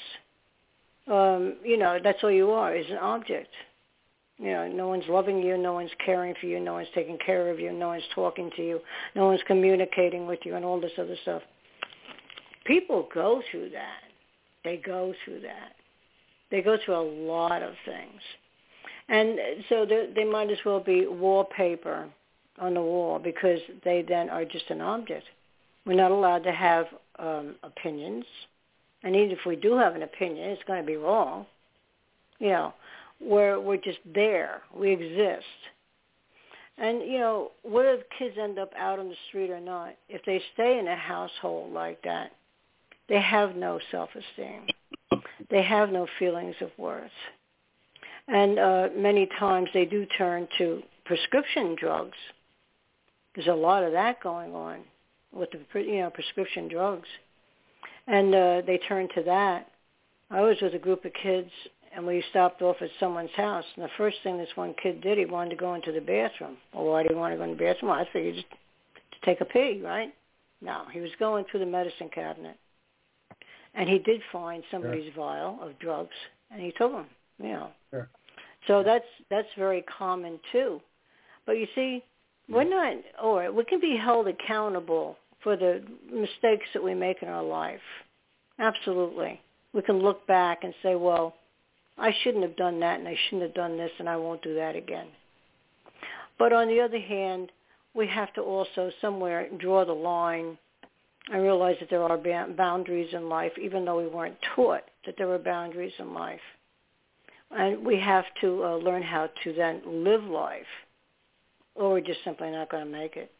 Um, you know, that's all you are, is an object. You know, no one's loving you, no one's caring for you, no one's taking care of you, no one's talking to you, no one's communicating with you, and all this other stuff. People go through that. They go through that. They go through a lot of things. And so they might as well be wallpaper on the wall because they then are just an object. We're not allowed to have um, opinions. And even if we do have an opinion, it's going to be wrong. You know, we're, we're just there. We exist. And, you know, whether the kids end up out on the street or not, if they stay in a household like that, they have no self-esteem. They have no feelings of worth. And uh, many times they do turn to prescription drugs. There's a lot of that going on with the, you know, prescription drugs. And uh, they turned to that. I was with a group of kids, and we stopped off at someone's house. And the first thing this one kid did, he wanted to go into the bathroom. Well, why do you want to go in the bathroom? Well, I figured just to take a pee, right? No, he was going through the medicine cabinet. And he did find somebody's sure. vial of drugs, and he took them, you know. Sure. So that's that's very common, too. But you see, we're not, or we can be held accountable for the mistakes that we make in our life. Absolutely. We can look back and say, well, I shouldn't have done that and I shouldn't have done this and I won't do that again. But on the other hand, we have to also somewhere draw the line and realize that there are boundaries in life, even though we weren't taught that there were boundaries in life. And we have to uh, learn how to then live life, or we're just simply not going to make it.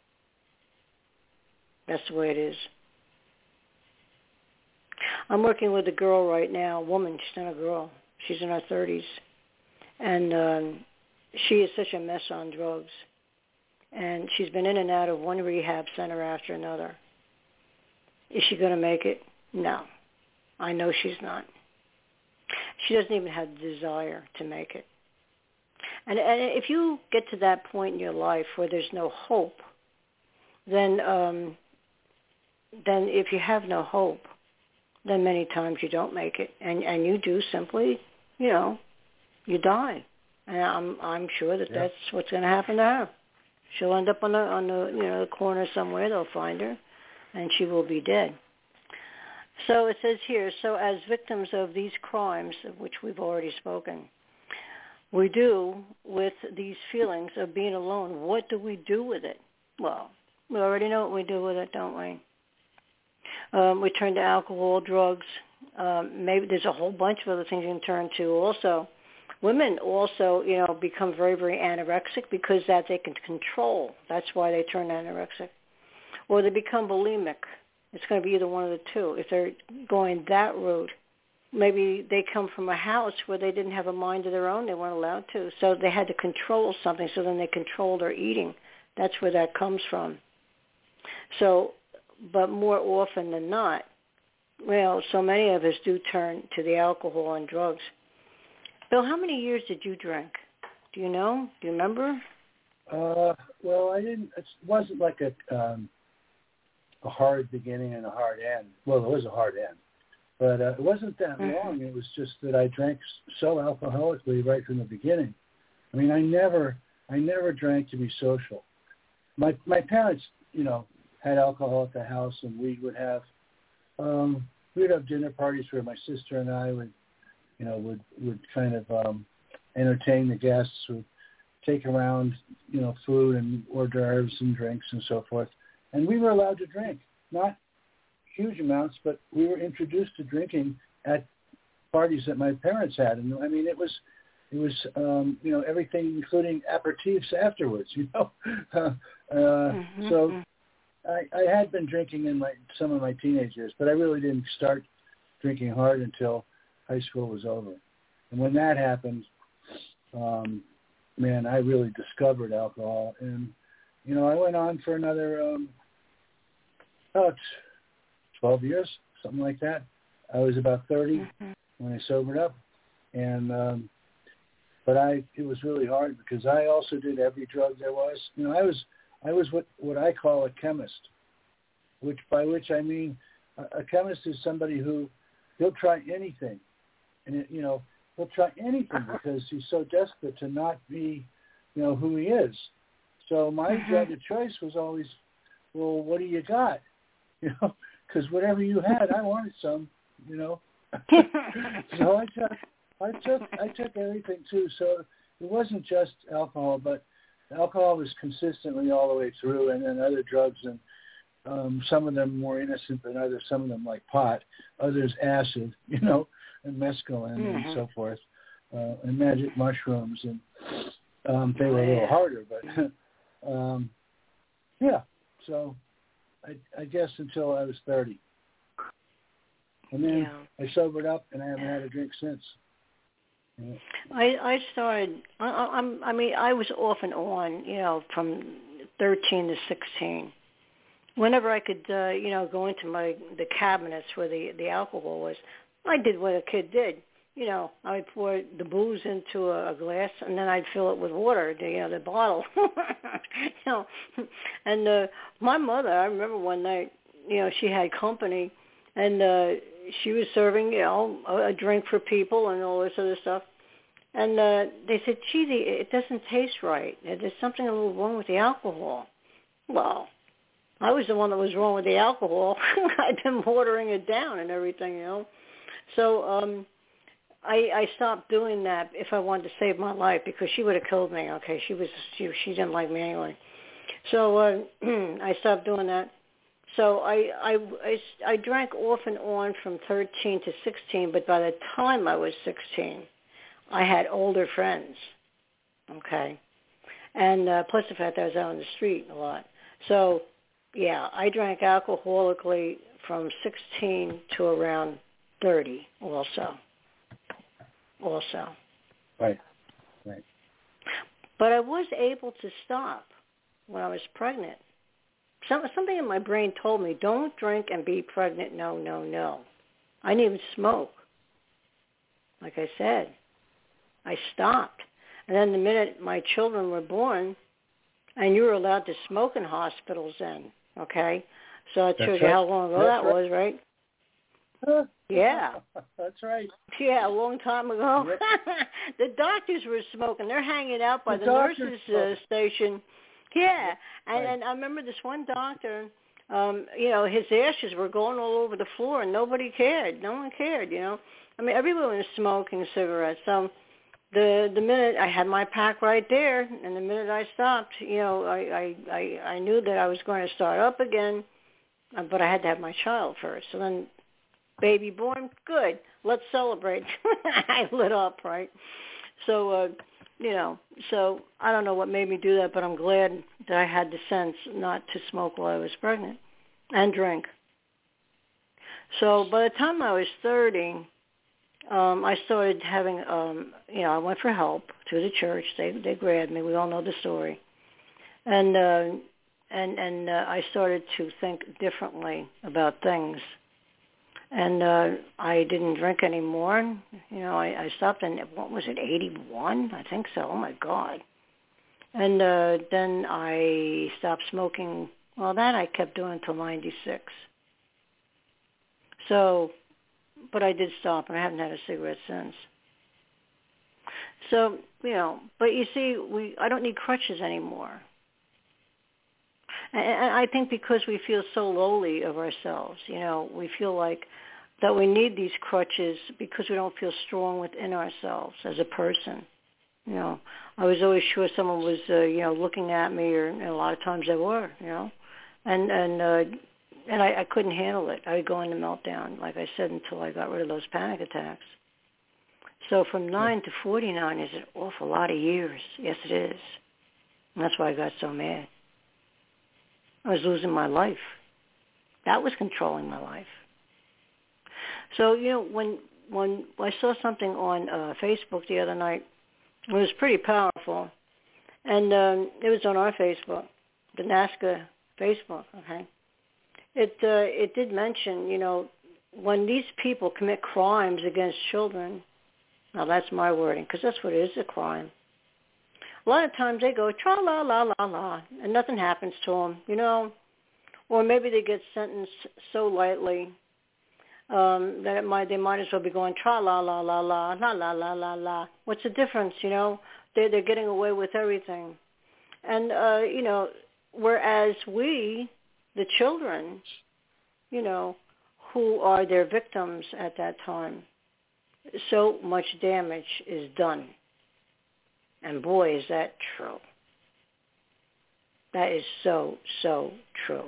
That's the way it is. I'm working with a girl right now, a woman. She's not a girl. She's in her thirties. And um, she is such a mess on drugs. And she's been in and out of one rehab center after another. Is she going to make it? No. I know she's not. She doesn't even have the desire to make it. And, and if you get to that point in your life where there's no hope, then um, then if you have no hope, then many times you don't make it, and and you do simply, you know, you die. And I'm I'm sure that yeah. that's what's going to happen to her. She'll end up on the on the you know the corner somewhere. They'll find her, and she will be dead. So it says here, so as victims of these crimes, of which we've already spoken, we do with these feelings of being alone. What do we do with it? Well, we already know what we do with it, don't we? Um, we turn to alcohol, drugs. Um, maybe there's a whole bunch of other things you can turn to also. Women also, you know, become very, very anorexic because that they can control. That's why they turn anorexic. Or they become bulimic. It's going to be either one of the two. If they're going that route, maybe they come from a house where they didn't have a mind of their own. They weren't allowed to. So they had to control something, so then they control their eating. That's where that comes from. So, but more often than not, well, so many of us do turn to the alcohol and drugs. Bill, how many years did you drink? Do you know? Do you remember? Uh, well, I didn't. It wasn't like a um, a hard beginning and a hard end. Well, it was a hard end, but uh, it wasn't that mm-hmm. long. It was just that I drank so alcoholically right from the beginning. I mean, I never, I never drank to be social. My my parents, you know, had alcohol at the house, and we would have, um, we would have dinner parties where my sister and I would, you know, would would kind of um, entertain the guests, would take around, you know, food and hors d'oeuvres and drinks and so forth. And we were allowed to drink, not huge amounts, but we were introduced to drinking at parties that my parents had. And I mean, it was, it was, um, you know, everything, including aperitifs afterwards, you know. uh, mm-hmm. So I, I had been drinking in my some of my teenage years, but I really didn't start drinking hard until high school was over. And when that happened, um, man, I really discovered alcohol. And, you know, I went on for another um, about twelve years, something like that. I was about thirty mm-hmm. when I sobered up. And, um, but I, it was really hard because I also did every drug there was. You know, I was, I was what, what I call a chemist, which by which I mean a, a chemist is somebody who, he'll try anything. And, it, you know, he'll try anything because he's so desperate to not be, you know, who he is. So my mm-hmm. drug of choice was always, well, what do you got? You know, because whatever you had, I wanted some, you know. So I took, I took, I took everything too. So it wasn't just alcohol, but alcohol was consistently all the way through, and then other drugs, and um, some of them more innocent than others. Some of them like pot, others acid, you know, and mescaline mm-hmm. and so forth, uh, and magic mushrooms, and um, they were a little harder, but um, yeah. So I, I guess until I was thirty, and then yeah. I sobered up, and I haven't had a drink since. Yeah. I I started. I, I'm. I mean, I was off and on, you know, from thirteen to sixteen. Whenever I could, uh, you know, go into my the cabinets where the the alcohol was, I did what a kid did. You know, I'd pour the booze into a, a glass, and then I'd fill it with water, the, you know, the bottle. you know, and uh, my mother, I remember one night, you know, she had company, and uh, she was serving, you know, a, a drink for people and all this other stuff. And uh, they said, gee, the, it doesn't taste right. There's something a little wrong with the alcohol. Well, I was the one that was wrong with the alcohol. I'd been watering it down and everything, you know. So um, I, I stopped doing that if I wanted to save my life, because she would have killed me. Okay, she was she, she didn't like me anyway. So uh, I stopped doing that. So I, I, I, I drank off and on from thirteen to sixteen, but by the time I was sixteen, I had older friends, okay? And uh, plus the fact that I was out on the street a lot. So, yeah, I drank alcoholically from sixteen to around thirty also. Also. Right, right. But I was able to stop when I was pregnant. Some, something in my brain told me, don't drink and be pregnant, no, no, no. I didn't even smoke. Like I said, I stopped. And then the minute my children were born, and you were allowed to smoke in hospitals then, okay? So it That's shows right. you how long ago That's that right. was, right? Yeah. That's right. Yeah, a long time ago. Yep. The doctors were smoking. They're hanging out by The the, doctors nurses' uh, station. Yeah, and, Right. and I remember this one doctor, um, you know, his ashes were going all over the floor, and nobody cared. No one cared, you know. I mean, everyone was smoking cigarettes. So the the minute I had my pack right there, and the minute I stopped, you know, I, I, I, I knew that I was going to start up again, uh, but I had to have my child first. So then baby born, good. Let's celebrate. I lit up, right? So, uh, you know, so I don't know what made me do that, but I'm glad that I had the sense not to smoke while I was pregnant and drink. So by the time I was thirty, um, I started having, um, you know, I went for help to the church. They they grabbed me. We all know the story. And uh, and and uh, I started to think differently about things. And uh, I didn't drink anymore. You know, I, I stopped in, what was it, eighty-one? I think so. Oh, my God. And uh, then I stopped smoking. Well, that I kept doing until ninety-six. So, but I did stop, and I haven't had a cigarette since. So, you know, but you see, we I don't need crutches anymore. And I think because we feel so lowly of ourselves, you know, we feel like that we need these crutches because we don't feel strong within ourselves as a person. You know, I was always sure someone was, uh, you know, looking at me, or and a lot of times they were, you know, and and uh, and I, I couldn't handle it. I would go into meltdown, like I said, until I got rid of those panic attacks. So from nine to forty-nine is an awful lot of years. Yes, it is. And that's why I got so mad. I was losing my life. That was controlling my life. So, you know, when when I saw something on uh, Facebook the other night, it was pretty powerful. And um, it was on our Facebook, the NAASCA Facebook, okay? It, uh, it did mention, you know, when these people commit crimes against children, now that's my wording, because that's what it is, a crime. A lot of times they go, tra-la-la-la-la, and nothing happens to them, you know. Or maybe they get sentenced so lightly um, that it might they might as well be going tra-la-la-la-la, la-la-la-la-la. What's the difference, you know? They're, they're getting away with everything. And, uh, you know, whereas we, the children, you know, who are their victims at that time, so much damage is done. And boy, is that true. That is so, so true.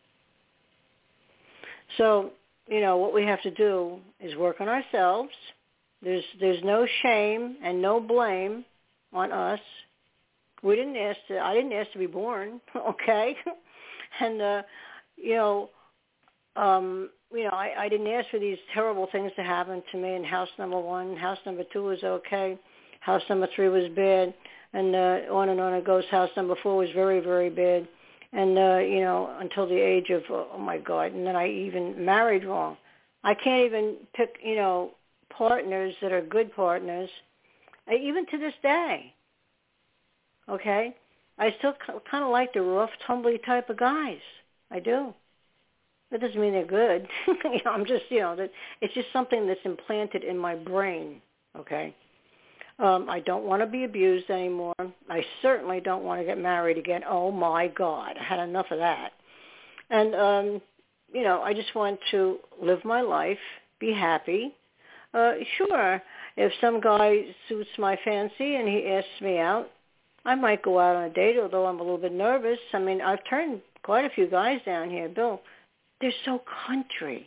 So, you know, what we have to do is work on ourselves. There's there's no shame and no blame on us. We didn't ask to, I didn't ask to be born, okay? And, uh, you know, um, you know, I, I didn't ask for these terrible things to happen to me in house number one. House number two was okay. House number three was bad. And uh, on and on it goes. House number four was very, very bad. And, uh, you know, until the age of, oh, my God, and then I even married wrong. I can't even pick, you know, partners that are good partners, I, even to this day. Okay? I still kind of like the rough, tumbly type of guys. I do. That doesn't mean they're good. you know, I'm just, you know, that it's just something that's implanted in my brain, okay? Um, I don't want to be abused anymore. I certainly don't want to get married again. Oh, my God. I had enough of that. And, um, you know, I just want to live my life, be happy. Uh, sure, if some guy suits my fancy and he asks me out, I might go out on a date, although I'm a little bit nervous. I mean, I've turned quite a few guys down here, Bill. They're so country.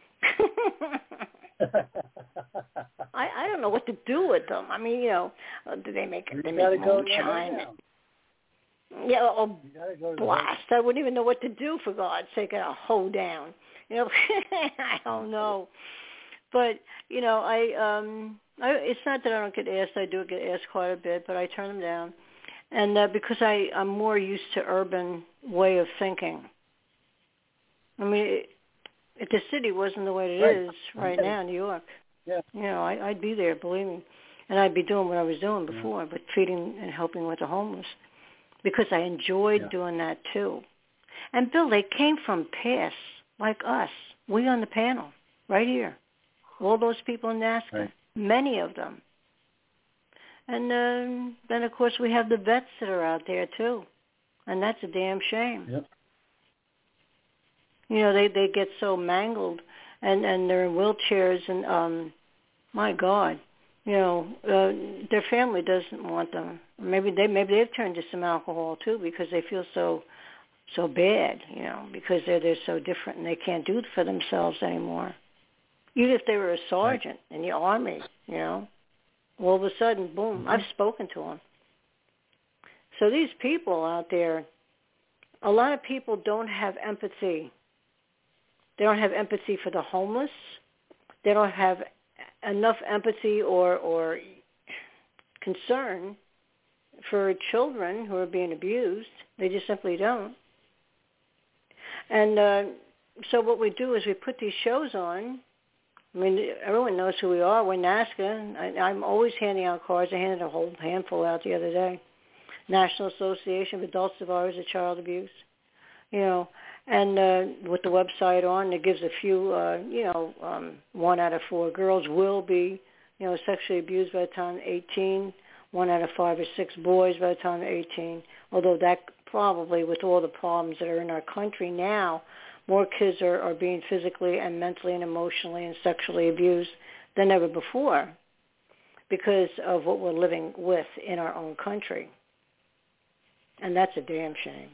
I I don't know what to do with them. I mean, you know, uh, do they make You they gotta make go moonshine? now. Yeah, oh, You gotta go to blast! I wouldn't even know what to do, for God's sake. I'll hoe down. You know, I don't know. But you know, I um, I, it's not that I don't get asked. I do get asked quite a bit, but I turn them down, and uh, because I I'm more used to urban way of thinking. I mean, it, if the city wasn't the way it Right. is right now, New York, Yeah. you know, I, I'd be there, believe me, and I'd be doing what I was doing before, Yeah. but feeding and helping with the homeless, because I enjoyed Yeah. doing that too. And Bill, they came from past like us. We on the panel, right here. All those people in NAASCA, Right. many of them. And uh, then, of course, we have the vets that are out there, too. And that's a damn shame. Yep. You know, they, they get so mangled, and, and they're in wheelchairs, and, um, my God, you know, uh, their family doesn't want them. Maybe, they, maybe they've turned to some alcohol, too, because they feel so so bad, you know, because they're, they're so different, and they can't do it for themselves anymore. Even if they were a sergeant right. in the Army, you know, all of a sudden, boom, mm-hmm. I've spoken to them. So these people out there, a lot of people don't have empathy. They don't have empathy for the homeless. They don't have enough empathy or, or concern for children who are being abused. They just simply don't. And uh, so what we do is we put these shows on. I mean, everyone knows who we are. We're NAASCA. I, I'm always handing out cards. I handed a whole handful out the other day. National Association of Adult Survivors of Child Abuse. You know, and uh, with the website on, it gives a few, uh, you know, um, one out of four girls will be, you know, sexually abused by the time they're eighteen. One out of five or six boys by the time they're eighteen. Although that probably, with all the problems that are in our country now, more kids are, are being physically and mentally and emotionally and sexually abused than ever before because of what we're living with in our own country. And that's a damn shame.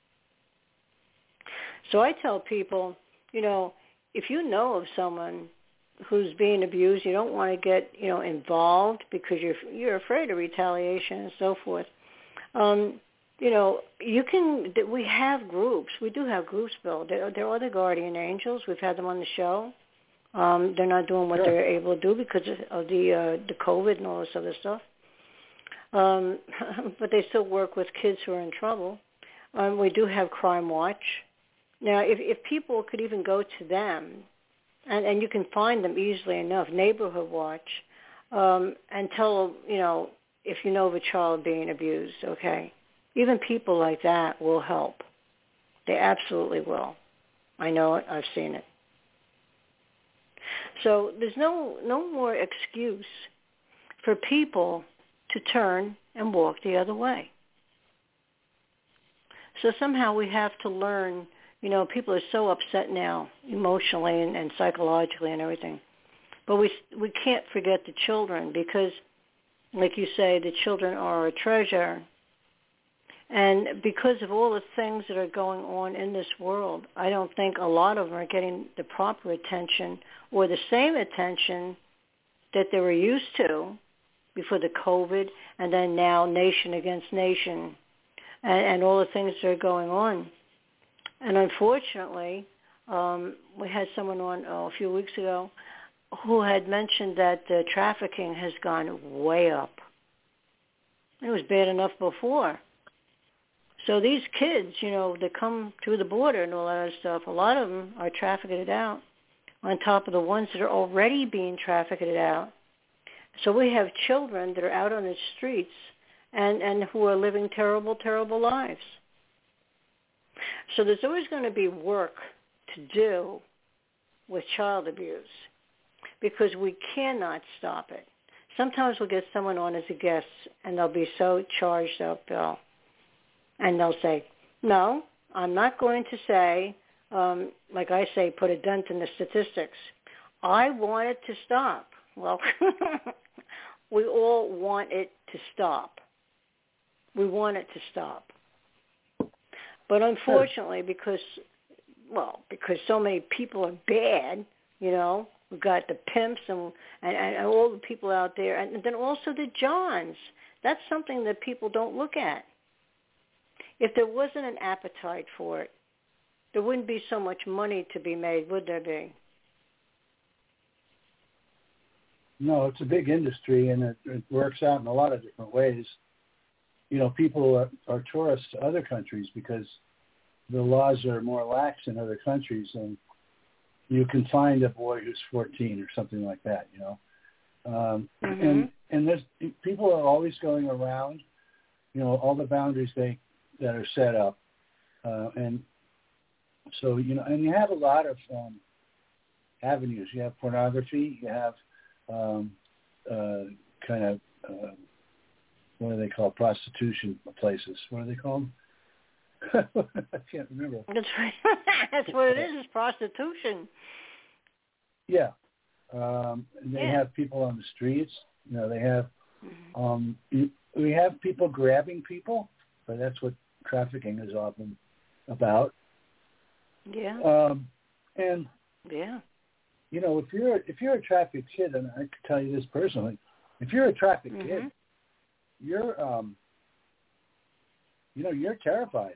So I tell people, you know, if you know of someone who's being abused, you don't want to get, you know, involved because you're you're afraid of retaliation and so forth. Um, you know, you can. We have groups. We do have groups, Bill. There, there are the guardian angels. We've had them on the show. Um, they're not doing what sure. they're able to do because of the uh, the COVID and all this other stuff. Um, but they still work with kids who are in trouble. Um, we do have Crime Watch. Now, if, if people could even go to them, and, and you can find them easily enough, Neighborhood Watch, um, and tell, you know, if you know of a child being abused, okay? Even people like that will help. They absolutely will. I know it. I've seen it. So there's no no more excuse for people to turn and walk the other way. So somehow we have to learn, you know, people are so upset now emotionally and, and psychologically and everything. But we we can't forget the children because, like you say, the children are a treasure. And because of all the things that are going on in this world, I don't think a lot of them are getting the proper attention or the same attention that they were used to before the COVID and then now nation against nation and, and all the things that are going on. And unfortunately, um, we had someone on oh, a few weeks ago who had mentioned that uh, trafficking has gone way up. It was bad enough before. So these kids, you know, that come through the border and all that other stuff, a lot of them are trafficked out on top of the ones that are already being trafficked out. So we have children that are out on the streets and, and who are living terrible, terrible lives. So there's always going to be work to do with child abuse because we cannot stop it. Sometimes we'll get someone on as a guest and they'll be so charged up, Bill. And they'll say, no, I'm not going to say, um, like I say, put a dent in the statistics. I want it to stop. Well, we all want it to stop. We want it to stop. But unfortunately, because, well, because so many people are bad, you know, we've got the pimps and, and, and all the people out there, and then also the Johns. That's something that people don't look at. If there wasn't an appetite for it, there wouldn't be so much money to be made, would there be? No, it's a big industry, and it, it works out in a lot of different ways. You know, people are, are tourists to other countries because the laws are more lax in other countries, and you can find a boy who's fourteen or something like that, you know. Um, mm-hmm. And and there's people are always going around, you know, all the boundaries they that are set up, uh, and so you know, and you have a lot of um, avenues. You have pornography. You have um, uh, kind of uh, what do they call prostitution places? What are they called? I can't remember. That's right. That's what it is. It's prostitution. Yeah. Um, they yeah. have people on the streets. You know, they have. Mm-hmm. Um, we have people grabbing people, but that's what trafficking is often about. Yeah. Um, and yeah. You know, if you're if you're a trafficked kid, and I can tell you this personally, if you're a trafficked mm-hmm. kid, you're um, you know, you're terrified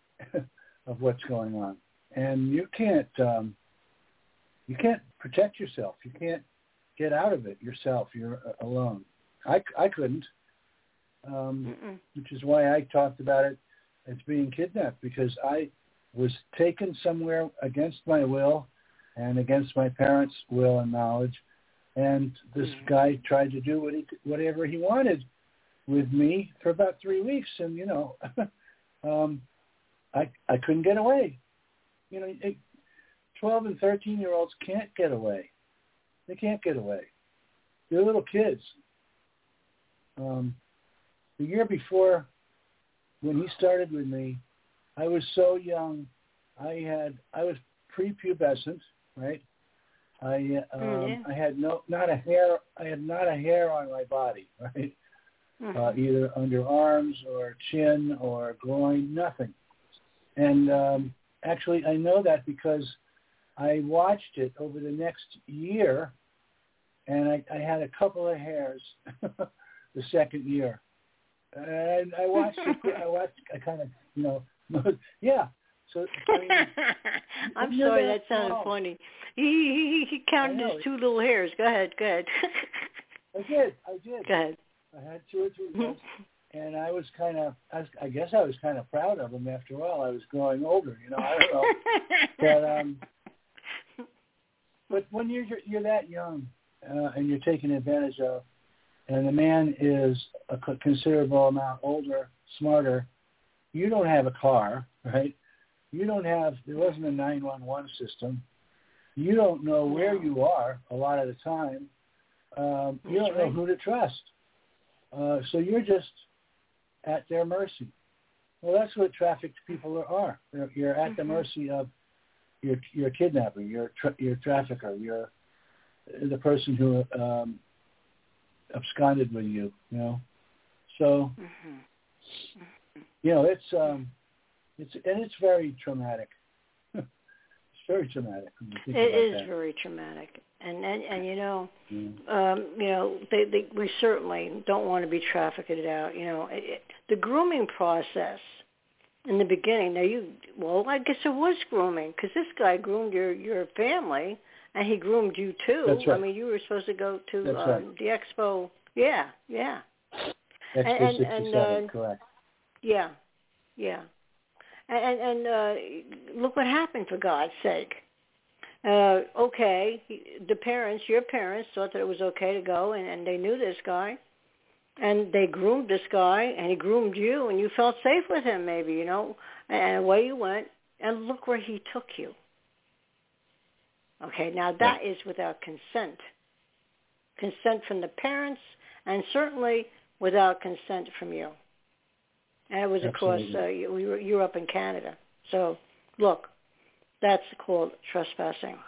of what's going on, and you can't um, you can't protect yourself. You can't get out of it yourself. You're alone. I, I couldn't, um, which is why I talked about it as being kidnapped, because I was taken somewhere against my will and against my parents' will and knowledge, and this mm-hmm. guy tried to do what he, whatever he wanted with me for about three weeks, and you know, um, I I couldn't get away. You know, it, twelve and thirteen year olds can't get away. They can't get away. They're little kids. Um, the year before, when he started with me, I was so young. I had I was prepubescent, right? I um, mm, yeah. I had no not a hair. I had not a hair on my body, right? Mm-hmm. Uh, either under arms or chin or groin, nothing. And um, actually, I know that because I watched it over the next year, and I, I had a couple of hairs the second year. And I watched it. I watched. I kind of, you know, yeah. So I mean, I'm sorry, that, that sounded small. funny. He, he he counted his two little hairs. Go ahead, go ahead. I did. I did. Go ahead. I had two or three hairs, and I was kind of. I, was, I guess I was kind of proud of them. After all, I was growing older. You know, I don't know. but um, but when you're you're that young uh, and you're taken advantage of, and the man is a considerable amount older, smarter, you don't have a car, right? You don't have, there wasn't a nine one one system. You don't know where you are a lot of the time. Um, you don't know who to trust. Uh, so you're just at their mercy. Well, that's what trafficked people are. You're, you're at mm-hmm. the mercy of your your kidnapper, your tra- your trafficker, your the person who um, absconded with you. You know, so mm-hmm. you know it's um, it's and it's very traumatic. It's very traumatic. When you think it about is that. very traumatic, and and, and you know, yeah. um, you know, they, they, we certainly don't want to be trafficked out. You know, it, it, the grooming process. In the beginning, now you, well, I guess it was grooming because this guy groomed your, your family, and he groomed you too. That's right. I mean, you were supposed to go to That's um, right. the expo. Yeah, yeah. Expo and, sixty-seven, and, uh, correct. Yeah, yeah. And, and, and uh, look what happened, for God's sake. Uh, okay, the parents, your parents, thought that it was okay to go, and, and they knew this guy. And they groomed this guy, and he groomed you, and you felt safe with him, maybe, you know. And away you went, and look where he took you. Okay, now that yeah. is without consent. Consent from the parents, and certainly without consent from you. And it was, Absolutely. of course, uh, you, you, were, you were up in Canada. So, look, that's called trespassing.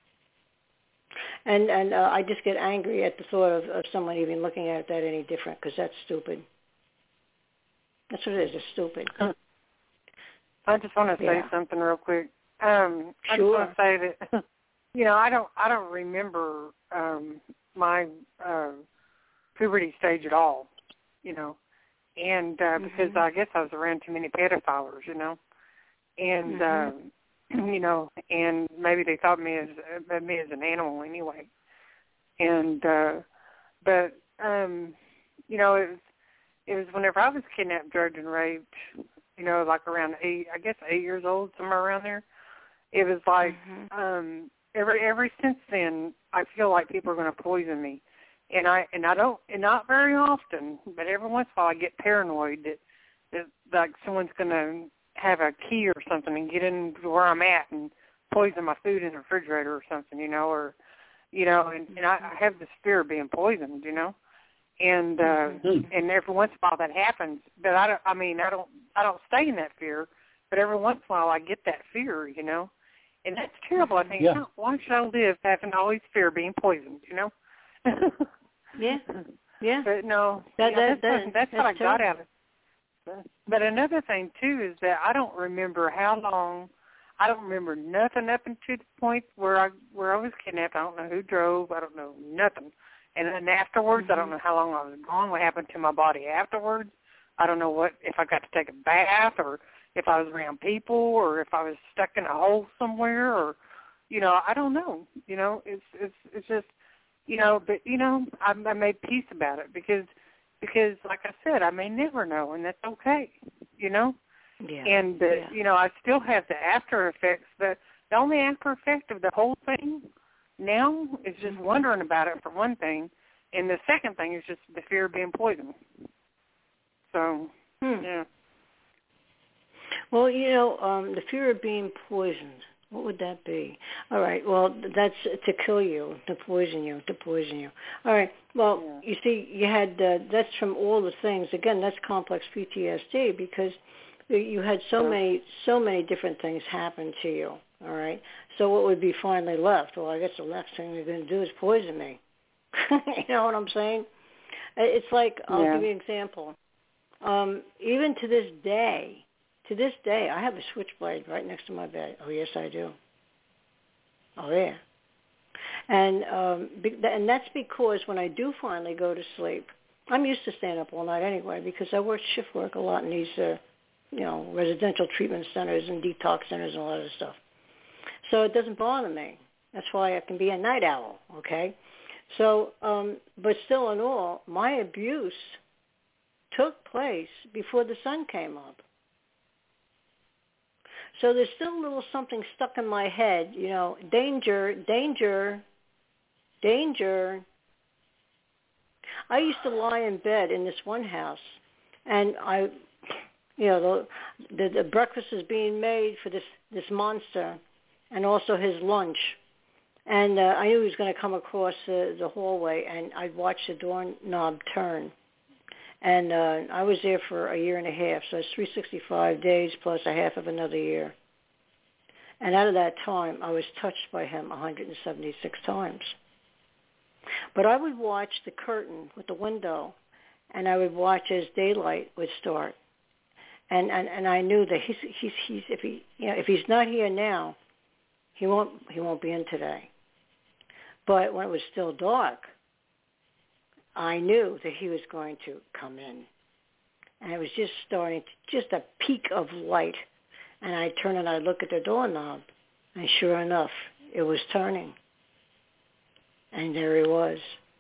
And and uh, I just get angry at the thought of, of someone even looking at that any different, because that's stupid. That's what it is. It's stupid. I just want to say yeah. something real quick. Um, I sure. just want to say that, you know, I don't, I don't remember um, my uh, puberty stage at all, you know, and uh, mm-hmm. because I guess I was around too many pedophiles, you know, and mm-hmm. uh, you know, and maybe they thought me as uh, me as an animal anyway, and uh, but um, you know, it was it was whenever I was kidnapped, drugged, and raped. You know, like around eight, I guess eight years old, somewhere around there. It was like, mm-hmm. um, every every since then, I feel like people are going to poison me, and I and I don't, and not very often, but every once in a while I get paranoid that that like someone's going to have a key or something and get in where I'm at and poison my food in the refrigerator or something, you know, or you know, and, and I, I have this fear of being poisoned, you know. And uh, mm-hmm. and every once in a while that happens, but I don't. I mean, I don't. I don't stay in that fear, but every once in a while I get that fear, you know, and that's terrible. I think, yeah. oh, why should I live having always fear of being poisoned, you know? yeah, yeah. But no, that, yeah, that, that's, that, what, that's, that's what I terrible. got out of it. But another thing too is that I don't remember how long. I don't remember nothing up until the point where I where I was kidnapped. I don't know who drove. I don't know nothing. And then afterwards, mm-hmm. I don't know how long I was gone, what happened to my body afterwards. I don't know what if I got to take a bath or if I was around people or if I was stuck in a hole somewhere or, you know, I don't know. You know, it's it's it's just, you know, but, you know, I, I made peace about it because, because like I said, I may never know, and that's okay, you know. Yeah. And, uh, yeah. you know, I still have the after effects. The, the only after effect of the whole thing now is just wondering about it for one thing, and the second thing is just the fear of being poisoned. So, hmm. yeah. Well, you know, um, the fear of being poisoned, what would that be? All right, well, that's to kill you, to poison you, to poison you. All right, well, yeah. you see, you had, uh, that's from all the things. Again, that's complex P T S D because you had so yeah. many, so many different things happen to you. All right. So what would be finally left? Well, I guess the next thing you're going to do is poison me. You know what I'm saying? It's like, I'll yeah. give you an example. Um, even to this day, to this day, I have a switchblade right next to my bed. Oh, yes, I do. Oh, yeah. And um, and that's because when I do finally go to sleep, I'm used to staying up all night anyway because I work shift work a lot in these, uh, you know, residential treatment centers and detox centers and all that stuff. So it doesn't bother me. That's why I can be a night owl, okay? So, um, but still in all, my abuse took place before the sun came up. So there's still a little something stuck in my head, you know, danger, danger, danger. I used to lie in bed in this one house, and I, you know, the, the, the breakfast is being made for this, this monster, and also his lunch. And uh, I knew he was going to come across uh, the hallway, and I'd watch the doorknob turn. And uh, I was there for a year and a half, so it's three hundred sixty-five days plus a half of another year. And out of that time, I was touched by him one hundred seventy-six times. But I would watch the curtain with the window, and I would watch as daylight would start. And and, and I knew that he's he's he's if he you know if he's not here now, he won't he won't be in today. But when it was still dark, I knew that he was going to come in. And it was just starting, to, just a peak of light. And I turn and I look at the doorknob, and sure enough, it was turning. And there he was.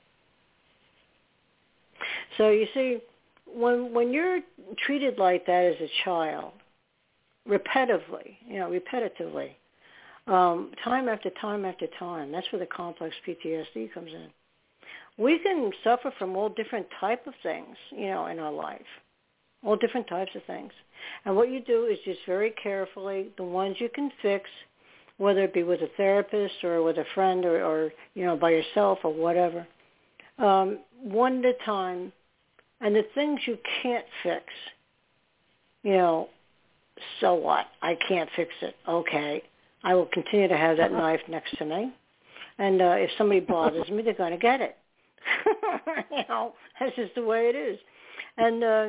So you see, when when you're treated like that as a child, repetitively, you know, repetitively, um, time after time after time, that's where the complex P T S D comes in. We can suffer from all different type of things, you know, in our life, all different types of things. And what you do is just very carefully, the ones you can fix, whether it be with a therapist or with a friend or, or you know, by yourself or whatever, um, one at a time. And the things you can't fix, you know, so what? I can't fix it. Okay. I will continue to have that knife next to me. And uh, if somebody bothers me, they're going to get it. You know, that's just the way it is. And uh,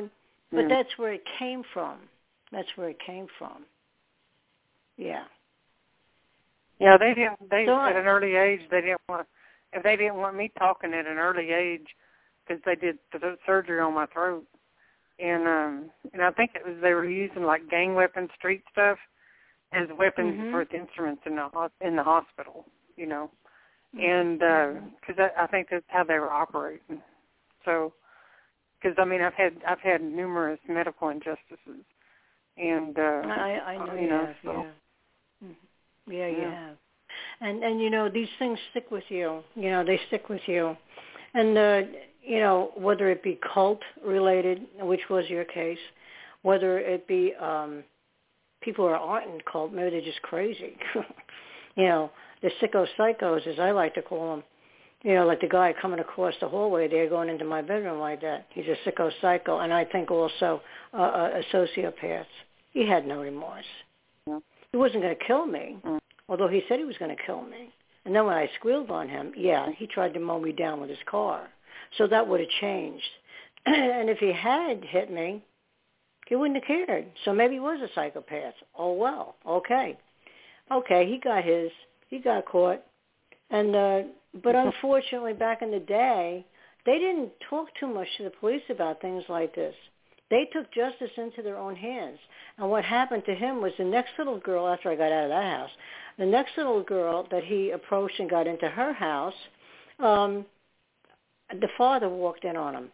But Mm. that's where it came from. That's where it came from. Yeah. Yeah, they didn't. They So I- at an early age they didn't want. If they didn't want me talking at an early age, because they did the surgery on my throat, and um, and I think it was they were using like gang weapons, street stuff, as weapons Mhm. for instruments in the hos- in the hospital. You know, Mhm. and because uh, I, I think that's how they were operating. So, because I mean I've had I've had numerous medical injustices, and uh, I, I know you you know have, so. yeah. Mhm. Yeah, you Yeah. have. And and you know, these things stick with you. You know, they stick with you. And uh, you know, whether it be cult related, which was your case, whether it be um people who aren't in cult, maybe they're just crazy. You know, the sicko psychos, as I like to call them. You know, like the guy coming across the hallway there going into my bedroom like that. He's a sicko psycho, and I think also uh, a sociopath. He had no remorse. Yeah. He wasn't going to kill me, Mm. although he said he was going to kill me. And then when I squealed on him, yeah, he tried to mow me down with his car. So that would have changed. And if he had hit me, he wouldn't have cared. So maybe he was a psychopath. Oh, well, okay. Okay, he got his. He got caught. And uh, but unfortunately, back in the day, they didn't talk too much to the police about things like this. They took justice into their own hands. And what happened to him was the next little girl, after I got out of that house, the next little girl that he approached and got into her house, um, the father walked in on him.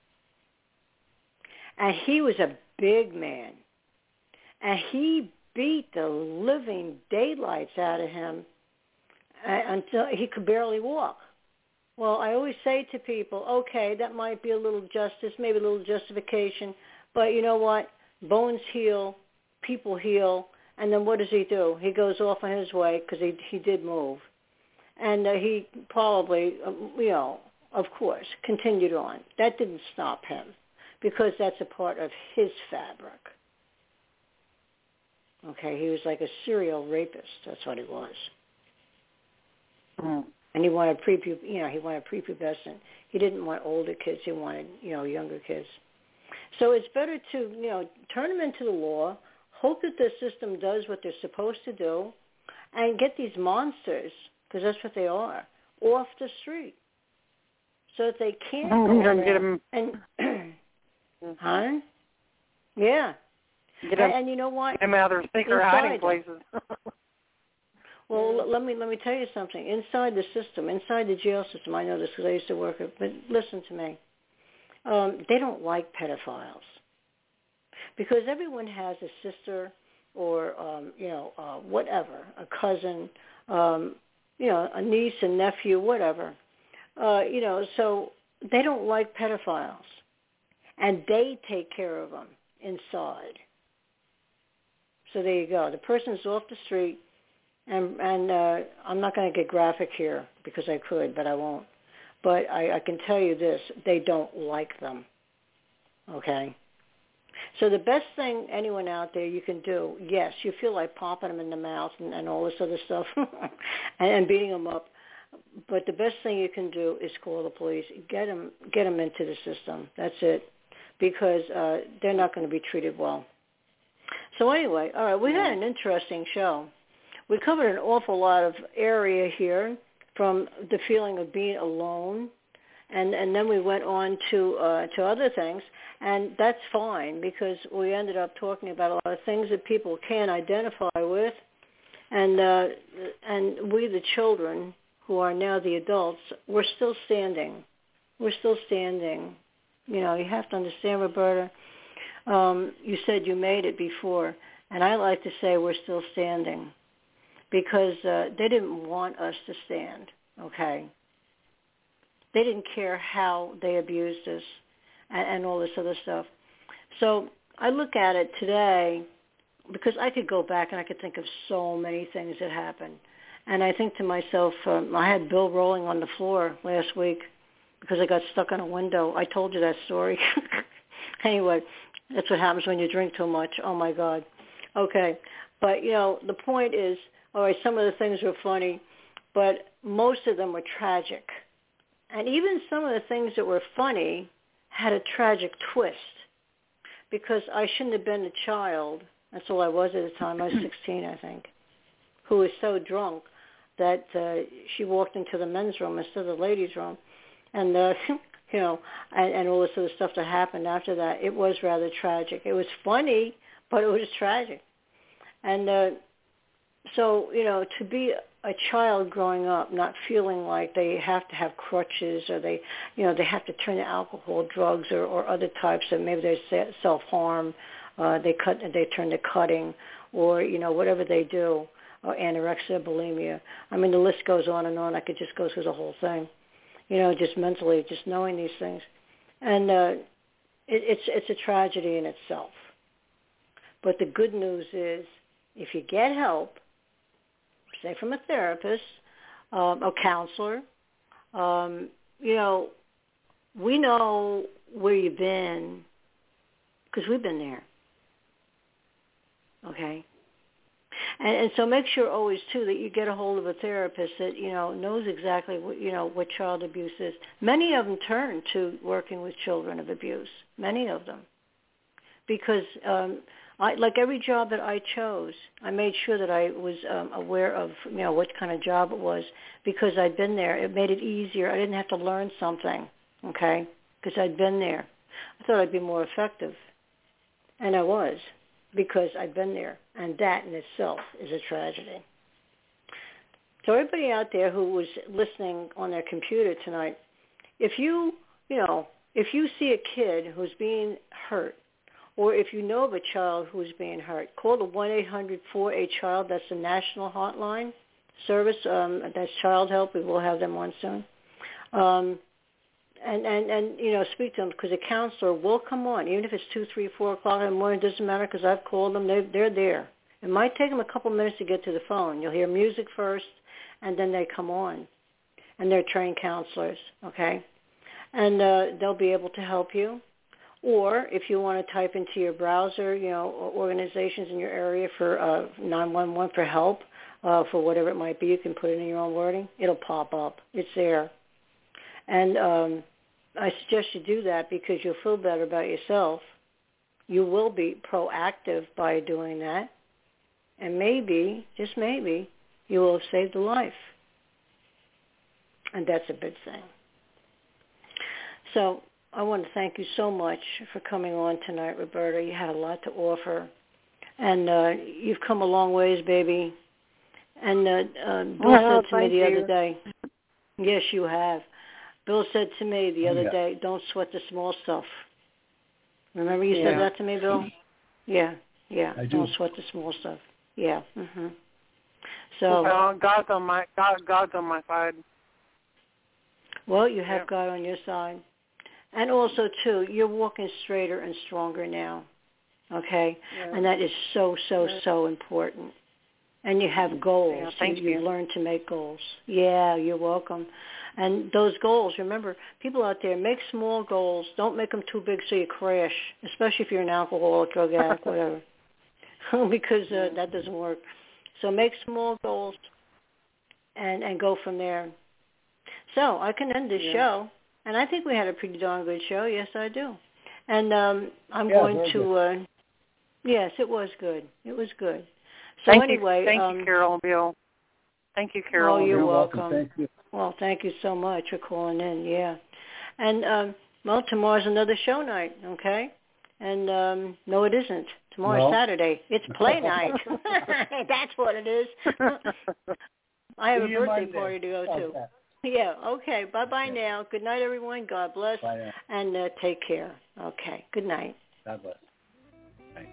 And he was a big man. And he beat the living daylights out of him until he could barely walk. Well, I always say to people, okay, that might be a little justice, maybe a little justification, but you know what? Bones heal, people heal, and then what does he do? He goes off on his way because he he did move, and uh, he probably, uh, you know, of course, continued on. That didn't stop him because that's a part of his fabric. Okay, he was like a serial rapist. That's what he was. Mm. And he wanted prepu, you know, he wanted prepubescent. He didn't want older kids. He wanted, you know, younger kids. So it's better to, you know, turn them into the law, hope that the system does what they're supposed to do, and get these monsters, because that's what they are, off the street, so that they can't go and around. get them. And, huh? Yeah. Get them, and, and you know what? get them out of their secret Inside hiding them. places. Well, l- let me let me tell you something. Inside the system, inside the jail system, I know this because I used to work it, but listen to me. Um, they don't like pedophiles because everyone has a sister or, um, you know, uh, whatever, a cousin, um, you know, a niece, a nephew, whatever. Uh, you know, so they don't like pedophiles, and they take care of them inside. So there you go. The person's off the street. And, and uh, I'm not going to get graphic here because I could, but I won't. But I, I can tell you this, they don't like them, okay? So the best thing anyone out there you can do, yes, you feel like popping them in the mouth and, and all this other stuff and, and beating them up, but the best thing you can do is call the police, get them, get them into the system. That's it, because uh, they're not going to be treated well. So anyway, all right, we had an interesting show. We covered an awful lot of area here, from the feeling of being alone, and, and then we went on to uh, to other things, and that's fine because we ended up talking about a lot of things that people can identify with, and uh, and we, the children, who are now the adults, we're still standing. We're still standing. You know, you have to understand, Roberta. Um, you said you made it before, and I like to say we're still standing. Because uh, they didn't want us to stand, okay? They didn't care how they abused us and, and all this other stuff. So I look at it today because I could go back and I could think of so many things that happened. And I think to myself, um, I had Bill rolling on the floor last week because I got stuck on a window. I told you that story. Anyway, that's what happens when you drink too much. Oh, my God. Okay. But, you know, the point is, all right, some of the things were funny, but most of them were tragic. And even some of the things that were funny had a tragic twist because I shouldn't have been a child. That's all I was at the time. I was sixteen, I think, who was so drunk that uh, she walked into the men's room instead of the ladies' room. And, uh, you know, and, and all this other stuff that happened after that. It was rather tragic. It was funny, but it was tragic. And uh, so, you know, to be a child growing up not feeling like they have to have crutches or they, you know, they have to turn to alcohol, drugs, or, or other types of maybe they self-harm, uh, they cut, they turn to cutting, or, you know, whatever they do, or anorexia, bulimia. I mean, the list goes on and on. I could just go through the whole thing, you know, just mentally, just knowing these things. And uh, it, it's it's a tragedy in itself. But the good news is if you get help, say from a therapist, um, a counselor, um, you know, we know where you've been because we've been there, okay? And, and so make sure always, too, that you get a hold of a therapist that, you know, knows exactly what, you know, what child abuse is. Many of them turn to working with children of abuse, many of them, because um, I, like every job that I chose, I made sure that I was um, aware of, you know, what kind of job it was because I'd been there. It made it easier. I didn't have to learn something, okay, because I'd been there. I thought I'd be more effective, and I was because I'd been there, and that in itself is a tragedy. So everybody out there who was listening on their computer tonight, if you, you know, if you see a kid who's being hurt, or if you know of a child who's being hurt, call the one eight hundred four A child. That's the national hotline service. Um, that's Child Help. We will have them on soon. Um, and, and, and, you know, speak to them because a counselor will come on, even if it's two, three, four o'clock in the morning. It doesn't matter because I've called them. They're, they're there. It might take them a couple minutes to get to the phone. You'll hear music first, and then they come on. And they're trained counselors, okay? And uh, they'll be able to help you. Or if you want to type into your browser, you know, organizations in your area for uh, nine one one for help, uh, for whatever it might be, you can put it in your own wording. It'll pop up. It's there. And um, I suggest you do that because you'll feel better about yourself. You will be proactive by doing that. And maybe, just maybe, you will have saved a life. And that's a big thing. So I want to thank you so much for coming on tonight, Roberta. You had a lot to offer. And uh, you've come a long ways, baby. And uh, uh, Bill well, said to me the you. other day, yes, you have. Bill said to me the other yeah. day, don't sweat the small stuff. Remember you yeah. said that to me, Bill? Yeah, yeah. I do. Don't sweat the small stuff. Yeah. Mhm. So well, God's on my God, God's on my side. Well, you have Yep. God on your side. And also, too, you're walking straighter and stronger now, okay? Yeah. And that is so, so, yeah. so important. And you have goals. Yeah, thank you, you. You've learned to make goals. Yeah, you're welcome. And those goals, remember, people out there, make small goals. Don't make them too big so you crash, especially if you're an alcoholic, drug addict, whatever, because uh, that doesn't work. So make small goals and, and go from there. So I can end this yeah. show, and I think we had a pretty darn good show. Yes, I do. And um, I'm yeah, going to, uh, yes, it was good. It was good. So thank anyway. You, thank um, you, Carol and Bill. Thank you, Carol. Oh, you're, you're welcome. welcome. Thank you. Well, thank you so much for calling in, yeah. And, um, well, tomorrow's another show night, okay? And, um, no, it isn't. Tomorrow's no. Saturday. It's play night. That's what it is. I have See a you birthday Monday. party to go to. Okay. Yeah, okay. Bye-bye okay. now. Good night, everyone. God bless. Bye now. And uh, take care. Okay. Good night. God bless. Bye.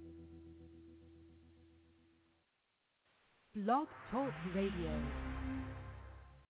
Blog Talk Radio.